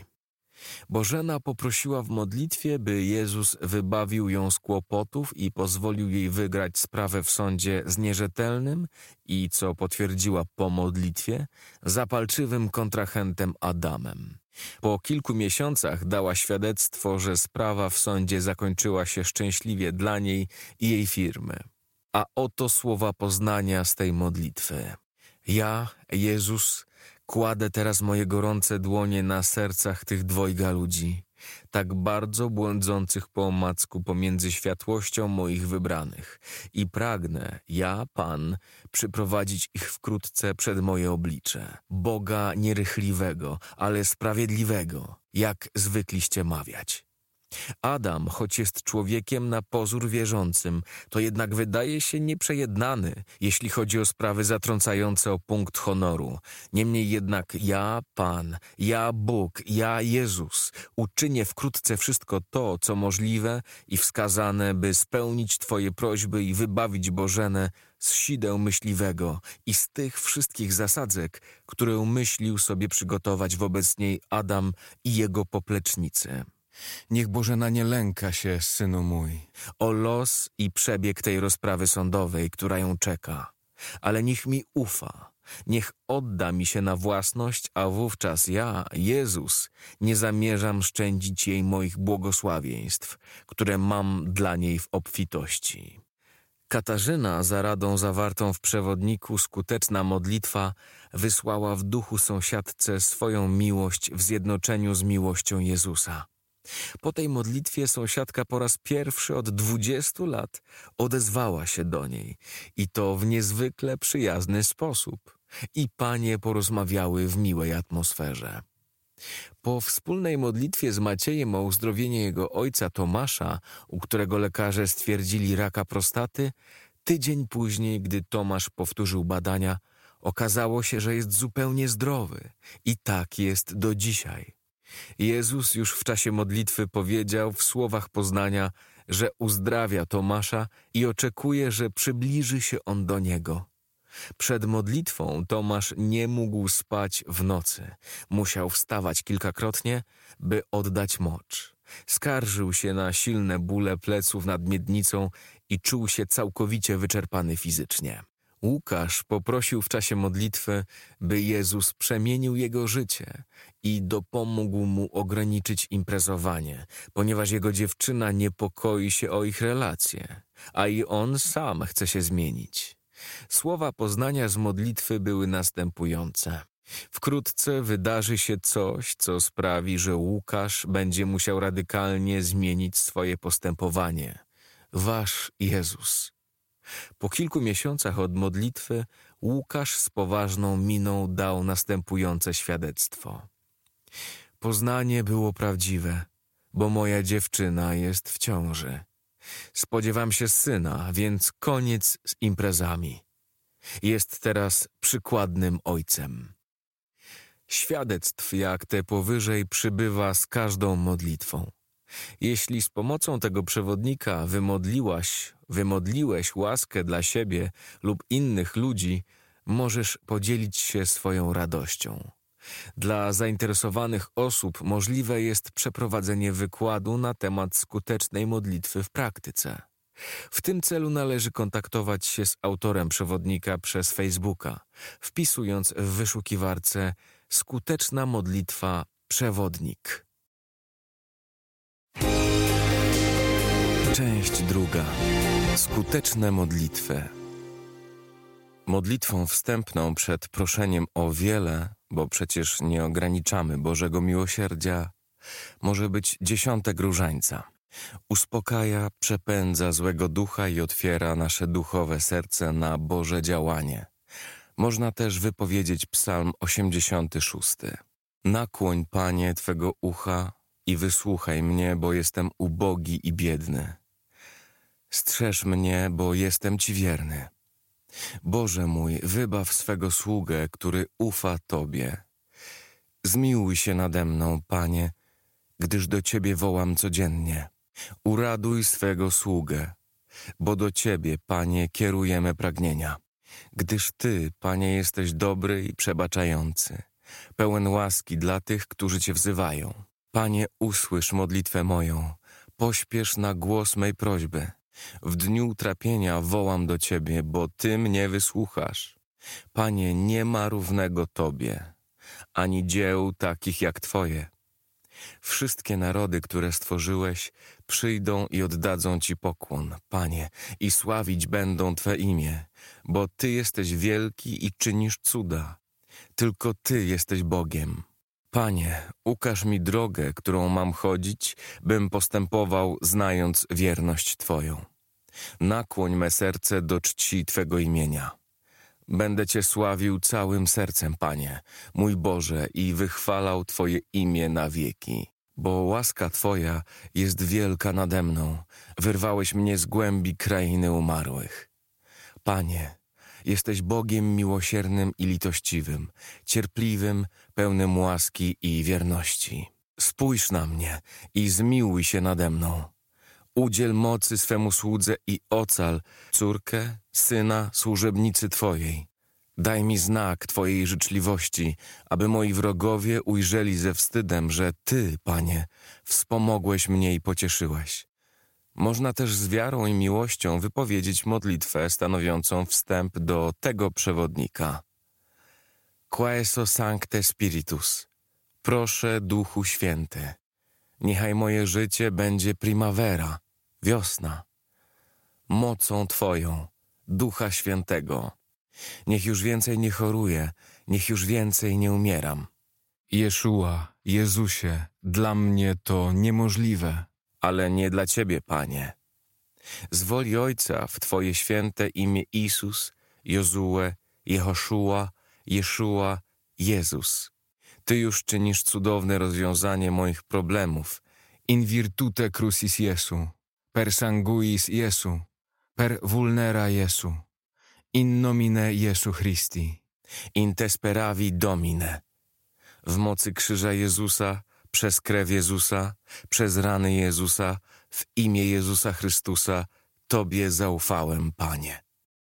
Bożena poprosiła w modlitwie, by Jezus wybawił ją z kłopotów i pozwolił jej wygrać sprawę w sądzie z nierzetelnym i, co potwierdziła po modlitwie, zapalczywym kontrahentem Adamem. Po kilku miesiącach dała świadectwo, że sprawa w sądzie zakończyła się szczęśliwie dla niej i jej firmy. A oto słowa poznania z tej modlitwy. Ja, Jezus, kładę teraz moje gorące dłonie na sercach tych dwojga ludzi, tak bardzo błądzących po omacku pomiędzy światłością moich wybranych i pragnę, ja, Pan, przyprowadzić ich wkrótce przed moje oblicze, Boga nierychliwego, ale sprawiedliwego, jak zwykliście mawiać. Adam, choć jest człowiekiem na pozór wierzącym, to jednak wydaje się nieprzejednany, jeśli chodzi o sprawy zatrącające o punkt honoru. Niemniej jednak ja, Pan, ja, Bóg, ja, Jezus, uczynię wkrótce wszystko to, co możliwe i wskazane, by spełnić Twoje prośby i wybawić Bożenę z sideł myśliwego i z tych wszystkich zasadzek, które umyślił sobie przygotować wobec niej Adam i jego poplecznicy. Niech Bożena nie lęka się, synu mój, o los i przebieg tej rozprawy sądowej, która ją czeka, ale niech mi ufa, niech odda mi się na własność, a wówczas ja, Jezus, nie zamierzam szczędzić jej moich błogosławieństw, które mam dla niej w obfitości. Katarzyna, za radą zawartą w przewodniku Skuteczna modlitwa, wysłała w duchu sąsiadce swoją miłość w zjednoczeniu z miłością Jezusa. Po tej modlitwie sąsiadka po raz pierwszy od dwudziestu lat odezwała się do niej i to w niezwykle przyjazny sposób. I panie porozmawiały w miłej atmosferze. Po wspólnej modlitwie z Maciejem o uzdrowienie jego ojca Tomasza, u którego lekarze stwierdzili raka prostaty, tydzień później, gdy Tomasz powtórzył badania, okazało się, że jest zupełnie zdrowy i tak jest do dzisiaj. Jezus już w czasie modlitwy powiedział w słowach poznania, że uzdrawia Tomasza i oczekuje, że przybliży się on do niego. Przed modlitwą Tomasz nie mógł spać w nocy. Musiał wstawać kilkakrotnie, by oddać mocz. Skarżył się na silne bóle pleców nad miednicą i czuł się całkowicie wyczerpany fizycznie. Łukasz poprosił w czasie modlitwy, by Jezus przemienił jego życie i dopomógł mu ograniczyć imprezowanie, ponieważ jego dziewczyna niepokoi się o ich relacje, a i on sam chce się zmienić. Słowa poznania z modlitwy były następujące. Wkrótce wydarzy się coś, co sprawi, że Łukasz będzie musiał radykalnie zmienić swoje postępowanie. Wasz Jezus. Po kilku miesiącach od modlitwy Łukasz z poważną miną dał następujące świadectwo. Poznanie było prawdziwe, bo moja dziewczyna jest w ciąży. Spodziewam się syna, więc koniec z imprezami. Jest teraz przykładnym ojcem. Świadectw jak te powyżej przybywa z każdą modlitwą. Jeśli z pomocą tego przewodnika wymodliłaś, wymodliłeś łaskę dla siebie lub innych ludzi, możesz podzielić się swoją radością. Dla zainteresowanych osób możliwe jest przeprowadzenie wykładu na temat skutecznej modlitwy w praktyce. W tym celu należy kontaktować się z autorem przewodnika przez Facebooka, wpisując w wyszukiwarce Skuteczna modlitwa przewodnik. Część druga. Skuteczne modlitwy. Modlitwą wstępną przed proszeniem o wiele, bo przecież nie ograniczamy Bożego miłosierdzia, może być dziesiątek różańca. Uspokaja, przepędza złego ducha i otwiera nasze duchowe serce na Boże działanie. Można też wypowiedzieć Psalm osiemdziesiąty szósty. Nakłoń, Panie, Twego ucha i wysłuchaj mnie, bo jestem ubogi i biedny. Strzeż mnie, bo jestem Ci wierny. Boże mój, wybaw swego sługę, który ufa Tobie. Zmiłuj się nade mną, Panie, gdyż do Ciebie wołam codziennie. Uraduj swego sługę, bo do Ciebie, Panie, kierujemy pragnienia. Gdyż Ty, Panie, jesteś dobry i przebaczający, pełen łaski dla tych, którzy Cię wzywają. Panie, usłysz modlitwę moją, pośpiesz na głos mej prośby. W dniu utrapienia wołam do Ciebie, bo Ty mnie wysłuchasz. Panie, nie ma równego Tobie, ani dzieł takich jak Twoje. Wszystkie narody, które stworzyłeś, przyjdą i oddadzą Ci pokłon, Panie, i sławić będą Twe imię, bo Ty jesteś wielki i czynisz cuda. Tylko Ty jesteś Bogiem. Panie, ukaż mi drogę, którą mam chodzić, bym postępował, znając wierność Twoją. Nakłoń me serce do czci Twego imienia. Będę Cię sławił całym sercem, Panie, mój Boże, i wychwalał Twoje imię na wieki. Bo łaska Twoja jest wielka nade mną, wyrwałeś mnie z głębi krainy umarłych. Panie, jesteś Bogiem miłosiernym i litościwym, cierpliwym, pełnym łaski i wierności. Spójrz na mnie i zmiłuj się nade mną. Udziel mocy swemu słudze i ocal córkę, syna, służebnicy Twojej. Daj mi znak Twojej życzliwości, aby moi wrogowie ujrzeli ze wstydem, że Ty, Panie, wspomogłeś mnie i pocieszyłeś. Można też z wiarą i miłością wypowiedzieć modlitwę stanowiącą wstęp do tego przewodnika. Quaeso Sancte Spiritus. Proszę, Duchu Święty, niechaj moje życie będzie primavera, wiosna. Mocą Twoją, Ducha Świętego. Niech już więcej nie choruję, niech już więcej nie umieram. Jeszua, Jezusie, dla mnie to niemożliwe. Ale nie dla Ciebie, Panie. Z woli Ojca w Twoje święte imię Isus, Jozue, Jehoszua, Jeszua, Jezus. Ty już czynisz cudowne rozwiązanie moich problemów. In virtute crucis Jesu, per sanguis Jesu, per vulnera Jesu, in nomine Jesu Christi. In te speravi Domine. W mocy krzyża Jezusa, przez krew Jezusa, przez rany Jezusa, w imię Jezusa Chrystusa, Tobie zaufałem, Panie.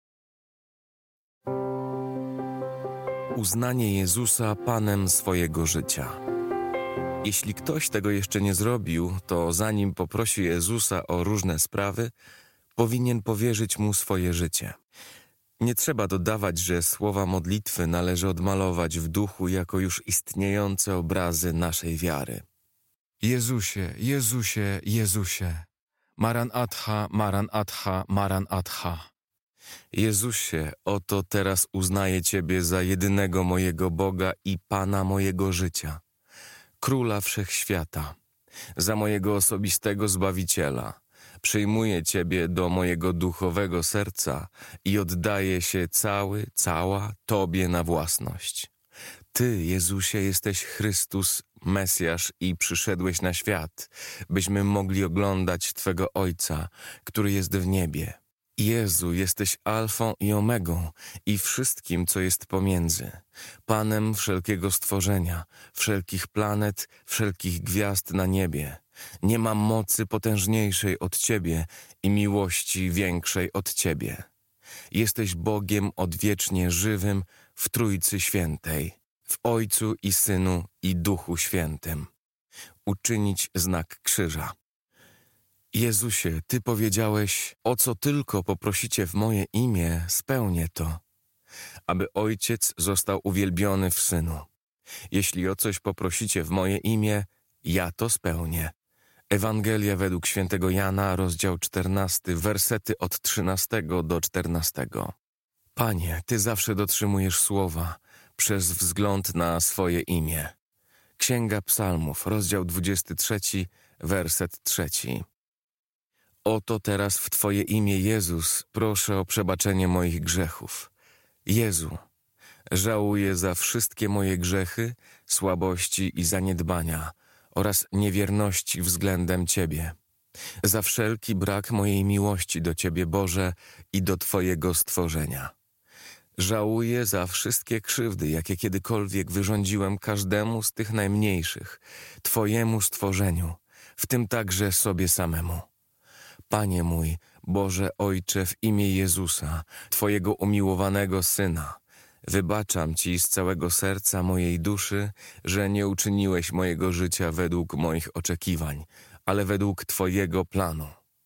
Uznanie Jezusa Panem swojego życia. Jeśli ktoś tego jeszcze nie zrobił, to zanim poprosi Jezusa o różne sprawy, powinien powierzyć Mu swoje życie. Nie trzeba dodawać, że słowa modlitwy należy odmalować w duchu jako już istniejące obrazy naszej wiary. Jezusie, Jezusie, Jezusie, Maran Adha, Maran Adha, Maran Adha. Jezusie, oto teraz uznaję Ciebie za jedynego mojego Boga i Pana mojego życia, Króla Wszechświata, za mojego osobistego Zbawiciela. Przyjmuję Ciebie do mojego duchowego serca i oddaję się cały, cała Tobie na własność. Ty, Jezusie, jesteś Chrystus, Mesjasz i przyszedłeś na świat, byśmy mogli oglądać Twego Ojca, który jest w niebie. Jezu, jesteś alfą i omegą i wszystkim, co jest pomiędzy, Panem wszelkiego stworzenia, wszelkich planet, wszelkich gwiazd na niebie. Nie ma mocy potężniejszej od Ciebie i miłości większej od Ciebie. Jesteś Bogiem odwiecznie żywym w Trójcy Świętej, w Ojcu i Synu i Duchu Świętym. Uczynić znak krzyża. Jezusie, Ty powiedziałeś, o co tylko poprosicie w moje imię, spełnię to, aby Ojciec został uwielbiony w Synu. Jeśli o coś poprosicie w moje imię, ja to spełnię. Ewangelia według świętego Jana, rozdział czternasty, wersety od trzynastego do czternastego. Panie, Ty zawsze dotrzymujesz słowa przez wzgląd na swoje imię. Księga Psalmów, rozdział dwudziesty trzeci, werset trzeci. Oto teraz w Twoje imię, Jezus, proszę o przebaczenie moich grzechów. Jezu, żałuję za wszystkie moje grzechy, słabości i zaniedbania oraz niewierności względem Ciebie. Za wszelki brak mojej miłości do Ciebie, Boże, i do Twojego stworzenia. Żałuję za wszystkie krzywdy, jakie kiedykolwiek wyrządziłem każdemu z tych najmniejszych, Twojemu stworzeniu, w tym także sobie samemu. Panie mój, Boże Ojcze, w imię Jezusa, Twojego umiłowanego Syna, wybaczam Ci z całego serca mojej duszy, że nie uczyniłeś mojego życia według moich oczekiwań, ale według Twojego planu.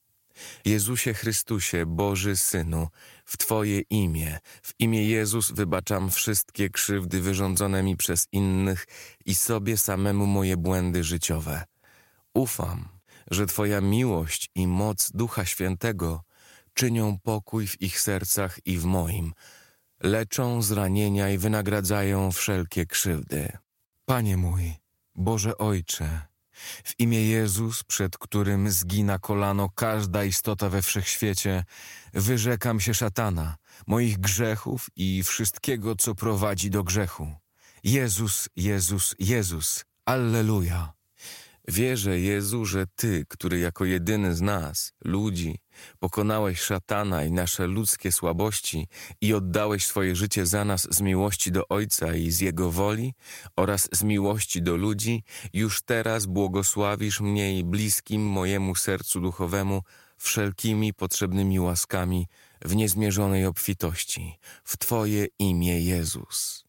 Jezusie Chrystusie, Boży Synu, w Twoje imię, w imię Jezus wybaczam wszystkie krzywdy wyrządzone mi przez innych i sobie samemu moje błędy życiowe. Ufam, że Twoja miłość i moc Ducha Świętego czynią pokój w ich sercach i w moim, leczą zranienia i wynagradzają wszelkie krzywdy. Panie mój, Boże Ojcze, w imię Jezus, przed którym zgina kolano każda istota we wszechświecie, wyrzekam się szatana, moich grzechów i wszystkiego, co prowadzi do grzechu. Jezus, Jezus, Jezus, Alleluja. Wierzę, Jezu, że Ty, który jako jedyny z nas, ludzi, pokonałeś szatana i nasze ludzkie słabości i oddałeś swoje życie za nas z miłości do Ojca i z Jego woli oraz z miłości do ludzi, już teraz błogosławisz mnie i bliskim mojemu sercu duchowemu wszelkimi potrzebnymi łaskami w niezmierzonej obfitości, w Twoje imię, Jezus.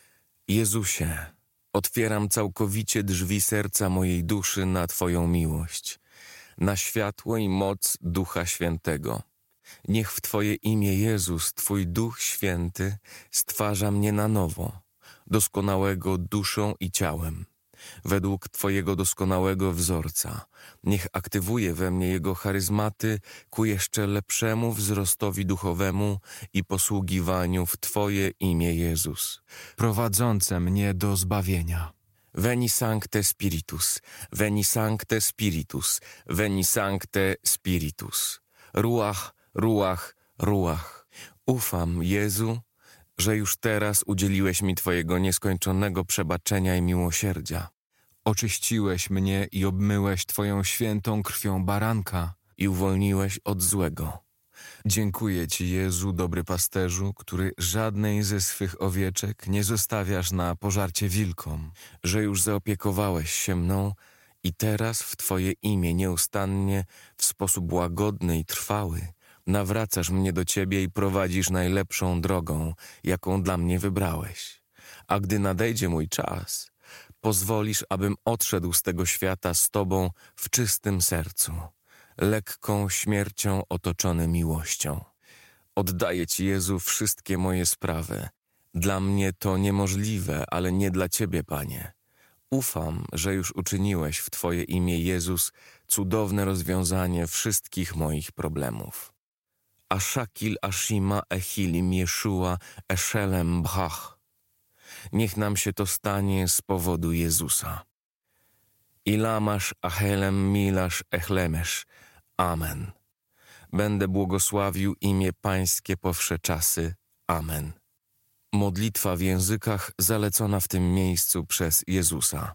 Jezusie, otwieram całkowicie drzwi serca mojej duszy na Twoją miłość, na światło i moc Ducha Świętego. Niech w Twoje imię, Jezus, Twój Duch Święty stwarza mnie na nowo, doskonałego duszą i ciałem, według Twojego doskonałego wzorca. Niech aktywuje we mnie Jego charyzmaty ku jeszcze lepszemu wzrostowi duchowemu i posługiwaniu w Twoje imię, Jezus, prowadzące mnie do zbawienia. Veni Sancte Spiritus, Veni Sancte Spiritus, Veni Sancte Spiritus. Ruach, ruach, ruach. Ufam, Jezu, że już teraz udzieliłeś mi Twojego nieskończonego przebaczenia i miłosierdzia. Oczyściłeś mnie i obmyłeś Twoją świętą krwią baranka I uwolniłeś od złego. Dziękuję Ci, Jezu, dobry pasterzu, który żadnej ze swych owieczek nie zostawiasz na pożarcie wilkom, że już zaopiekowałeś się mną i teraz w Twoje imię nieustannie, w sposób łagodny i trwały, nawracasz mnie do Ciebie i prowadzisz najlepszą drogą, jaką dla mnie wybrałeś. A gdy nadejdzie mój czas, pozwolisz, abym odszedł z tego świata z Tobą w czystym sercu, lekką śmiercią otoczony miłością. Oddaję Ci, Jezu, wszystkie moje sprawy. Dla mnie to niemożliwe, ale nie dla Ciebie, Panie. Ufam, że już uczyniłeś w Twoje imię, Jezus, cudowne rozwiązanie wszystkich moich problemów. Ashakil ashima echilim Jeszua eszelem bhach. Niech nam się to stanie z powodu Jezusa. Ilamasz achelem milasz echlemesz. Amen. Będę błogosławił imię Pańskie po wsze czasy. Amen. Modlitwa w językach zalecona w tym miejscu przez Jezusa.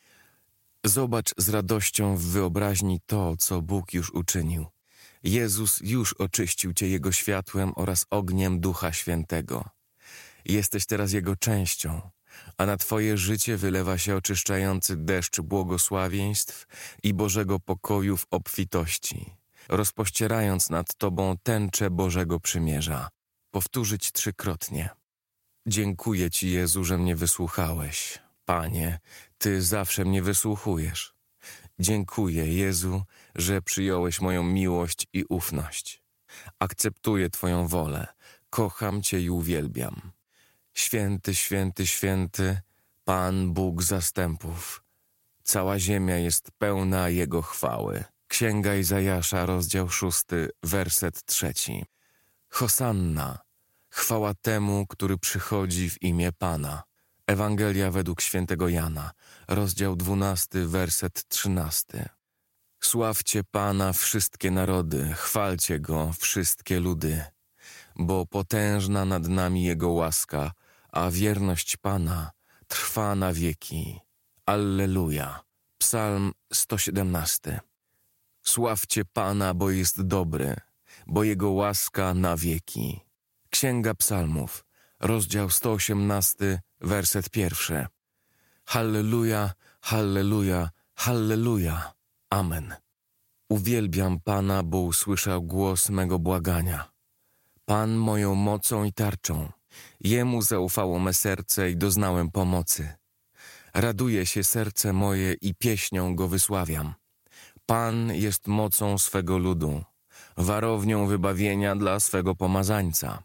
Zobacz z radością w wyobraźni to, co Bóg już uczynił. Jezus już oczyścił Cię Jego światłem oraz ogniem Ducha Świętego. Jesteś teraz Jego częścią, a na Twoje życie wylewa się oczyszczający deszcz błogosławieństw i Bożego pokoju w obfitości, rozpościerając nad Tobą tęczę Bożego Przymierza. Powtórzyć trzykrotnie. Dziękuję Ci, Jezu, że mnie wysłuchałeś. Panie, Ty zawsze mnie wysłuchujesz. Dziękuję, Jezu, że przyjąłeś moją miłość i ufność. Akceptuję Twoją wolę. Kocham Cię i uwielbiam. Święty, święty, święty, Pan Bóg zastępów. Cała ziemia jest pełna Jego chwały. Księga Izajasza, rozdział szósty, werset trzeci. Hosanna, chwała temu, który przychodzi w imię Pana. Ewangelia według świętego Jana, rozdział dwunasty, werset trzynasty. Sławcie Pana wszystkie narody, chwalcie Go wszystkie ludy, bo potężna nad nami Jego łaska, a wierność Pana trwa na wieki. Alleluja. Psalm sto siedemnasty. Sławcie Pana, bo jest dobry, bo Jego łaska na wieki. Księga Psalmów, rozdział sto osiemnasty, werset pierwszy. Halleluja, halleluja, halleluja. Amen. Uwielbiam Pana, bo usłyszał głos mego błagania. Pan moją mocą i tarczą. Jemu zaufało me serce i doznałem pomocy. Raduje się serce moje i pieśnią Go wysławiam. Pan jest mocą swego ludu, warownią wybawienia dla swego pomazańca.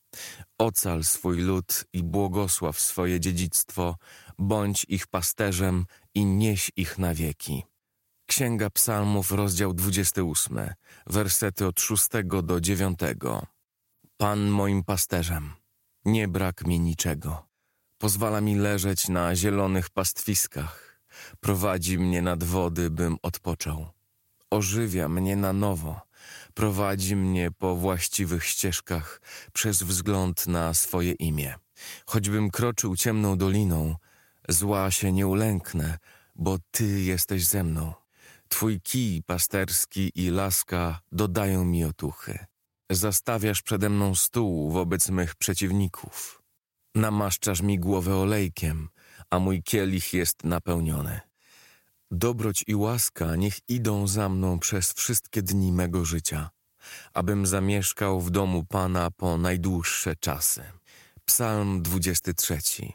Ocal swój lud i błogosław swoje dziedzictwo, bądź ich pasterzem i nieś ich na wieki. Księga Psalmów, rozdział dwudziesty ósmy, wersety od szóstego do dziewiątego. Pan moim pasterzem, nie brak mi niczego. Pozwala mi leżeć na zielonych pastwiskach, prowadzi mnie nad wody, bym odpoczął. Ożywia mnie na nowo, prowadzi mnie po właściwych ścieżkach przez wzgląd na swoje imię. Choćbym kroczył ciemną doliną, zła się nie ulęknę, bo Ty jesteś ze mną. Twój kij pasterski i laska dodają mi otuchy. Zastawiasz przede mną stół wobec mych przeciwników. Namaszczasz mi głowę olejkiem, a mój kielich jest napełniony. Dobroć i łaska niech idą za mną przez wszystkie dni mego życia, abym zamieszkał w domu Pana po najdłuższe czasy. Psalm dwudziesty trzeci.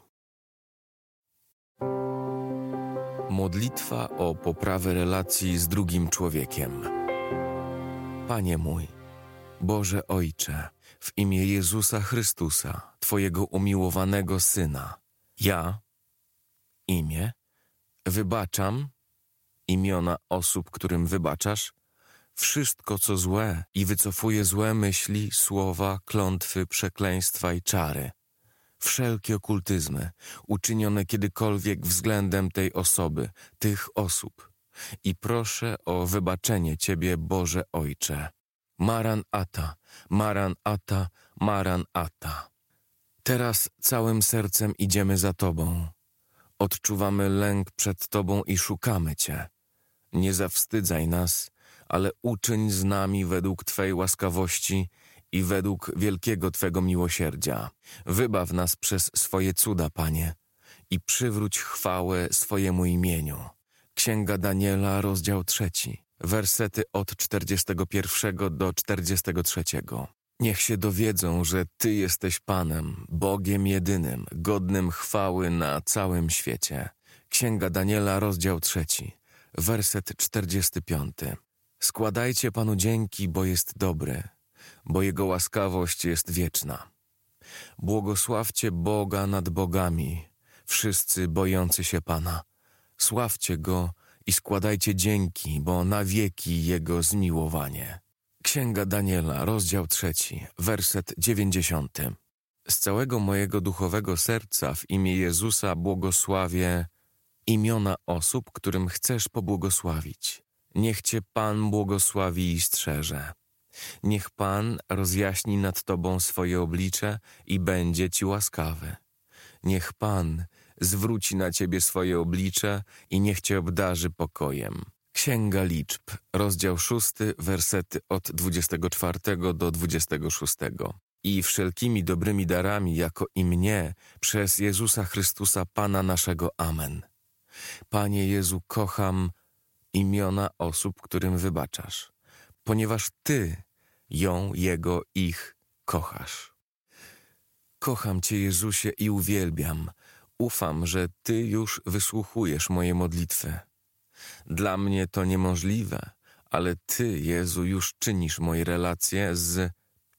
Modlitwa o poprawę relacji z drugim człowiekiem. Panie mój, Boże Ojcze, w imię Jezusa Chrystusa, Twojego umiłowanego Syna, ja, imię, wybaczam, imiona osób, którym wybaczasz, wszystko co złe i wycofuję złe myśli, słowa, klątwy, przekleństwa i czary. wszelkie okultyzmy, uczynione kiedykolwiek względem tej osoby, tych osób. I proszę o wybaczenie Ciebie, Boże Ojcze. Maran Ata, Maran Ata, Maran Ata. Teraz całym sercem idziemy za Tobą. Odczuwamy lęk przed Tobą i szukamy Cię. Nie zawstydzaj nas, ale uczyń z nami według Twej łaskawości i według wielkiego Twego miłosierdzia. Wybaw nas przez swoje cuda, Panie, i przywróć chwałę swojemu imieniu. Księga Daniela, rozdział trzeci, wersety od czterdziestego pierwszego do czterdziestego trzeciego. Niech się dowiedzą, że Ty jesteś Panem, Bogiem jedynym, godnym chwały na całym świecie. Księga Daniela, rozdział trzeci, werset czterdziesty piąty. Składajcie Panu dzięki, bo jest dobry, bo Jego łaskawość jest wieczna. Błogosławcie Boga nad bogami, wszyscy bojący się Pana. Sławcie Go i składajcie dzięki, bo na wieki Jego zmiłowanie. Księga Daniela, rozdział trzeci, werset dziewięćdziesiąty. Z całego mojego duchowego serca w imię Jezusa błogosławię imiona osób, którym chcesz pobłogosławić. Niech Cię Pan błogosławi i strzeże. Niech Pan rozjaśni nad Tobą swoje oblicze i będzie Ci łaskawy. Niech Pan zwróci na Ciebie swoje oblicze i niech Cię obdarzy pokojem. Księga Liczb, rozdział szósty, wersety od dwudziestego czwartego do dwudziestego szóstego. I wszelkimi dobrymi darami, jako i mnie, przez Jezusa Chrystusa, Pana naszego. Amen. Panie Jezu, kocham imiona osób, którym wybaczasz, ponieważ Ty ją, jego, ich kochasz. Kocham Cię, Jezusie, i uwielbiam. Ufam, że Ty już wysłuchujesz moje modlitwy. Dla mnie to niemożliwe, ale Ty, Jezu, już czynisz moje relacje z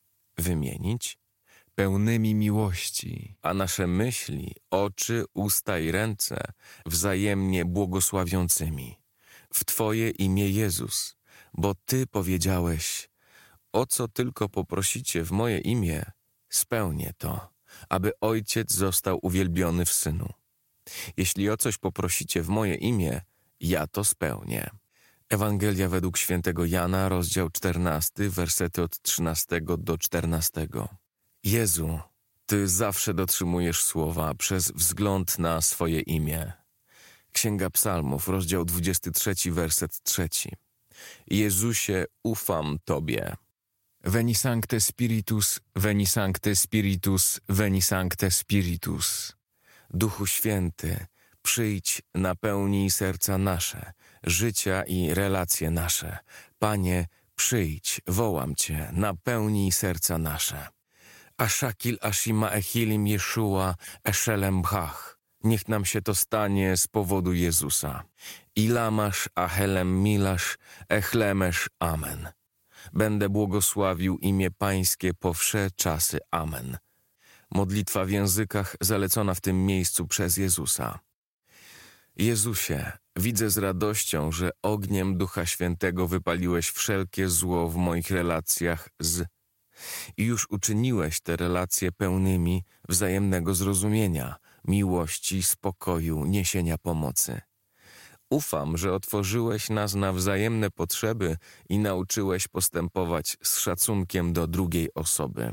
wymienić pełnymi miłości, a nasze myśli, oczy, usta i ręce wzajemnie błogosławiącymi. W Twoje imię, Jezus, bo Ty powiedziałeś: o co tylko poprosicie w moje imię, spełnię to, aby Ojciec został uwielbiony w Synu. Jeśli o coś poprosicie w moje imię, ja to spełnię. Ewangelia według świętego Jana, rozdział czternasty, wersety od trzynastego do czternastego. Jezu, Ty zawsze dotrzymujesz słowa przez wzgląd na swoje imię. Księga Psalmów, rozdział dwudziesty trzeci, werset trzeci. Jezusie, ufam Tobie. Veni Sancte Spiritus, Veni Sancte Spiritus, Veni Sancte Spiritus. Duchu Święty, przyjdź, napełnij serca nasze, życia i relacje nasze. Panie, przyjdź, wołam Cię, napełnij serca nasze. Ashakil Ashima Echilim Jeszua Eszelem Bchach. Niech nam się to stanie z powodu Jezusa. Ilamasz Achelem Milasz Echlemesz. Amen. Będę błogosławił imię Pańskie po wsze czasy. Amen. Modlitwa w językach zalecona w tym miejscu przez Jezusa. Jezusie, widzę z radością, że ogniem Ducha Świętego wypaliłeś wszelkie zło w moich relacjach z... I już uczyniłeś te relacje pełnymi wzajemnego zrozumienia, miłości, spokoju, niesienia pomocy. Ufam, że otworzyłeś nas na wzajemne potrzeby i nauczyłeś postępować z szacunkiem do drugiej osoby.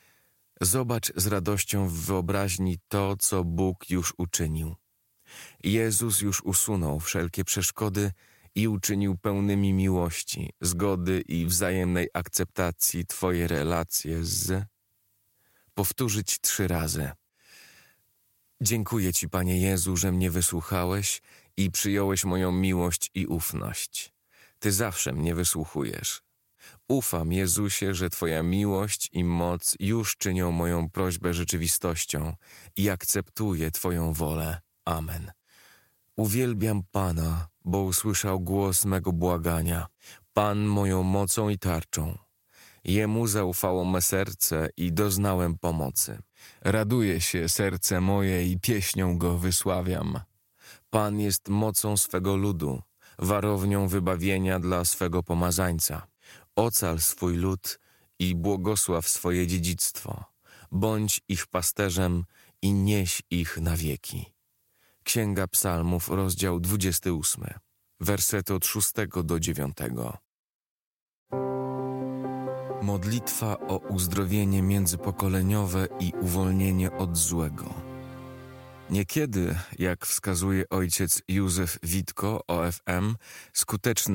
Zobacz z radością w wyobraźni to, co Bóg już uczynił. Jezus już usunął wszelkie przeszkody i uczynił pełnymi miłości, zgody i wzajemnej akceptacji Twoje relacje z... Powtórzyć trzy razy. Dziękuję Ci, Panie Jezu, że mnie wysłuchałeś i przyjąłeś moją miłość i ufność. Ty zawsze mnie wysłuchujesz. Ufam, Jezusie, że Twoja miłość i moc już czynią moją prośbę rzeczywistością i akceptuję Twoją wolę. Amen. Uwielbiam Pana, bo usłyszał głos mego błagania. Pan moją mocą i tarczą. Jemu zaufało me serce i doznałem pomocy. Raduje się serce moje i pieśnią Go wysławiam. Pan jest mocą swego ludu, warownią wybawienia dla swego pomazańca. Ocal swój lud i błogosław swoje dziedzictwo. Bądź ich pasterzem i nieś ich na wieki. Księga Psalmów, rozdział dwudziesty ósmy, wersety od szóstego do dziewiątego. Modlitwa o uzdrowienie międzypokoleniowe i uwolnienie od złego. Niekiedy, jak wskazuje ojciec Józef Witko, O F M, skuteczne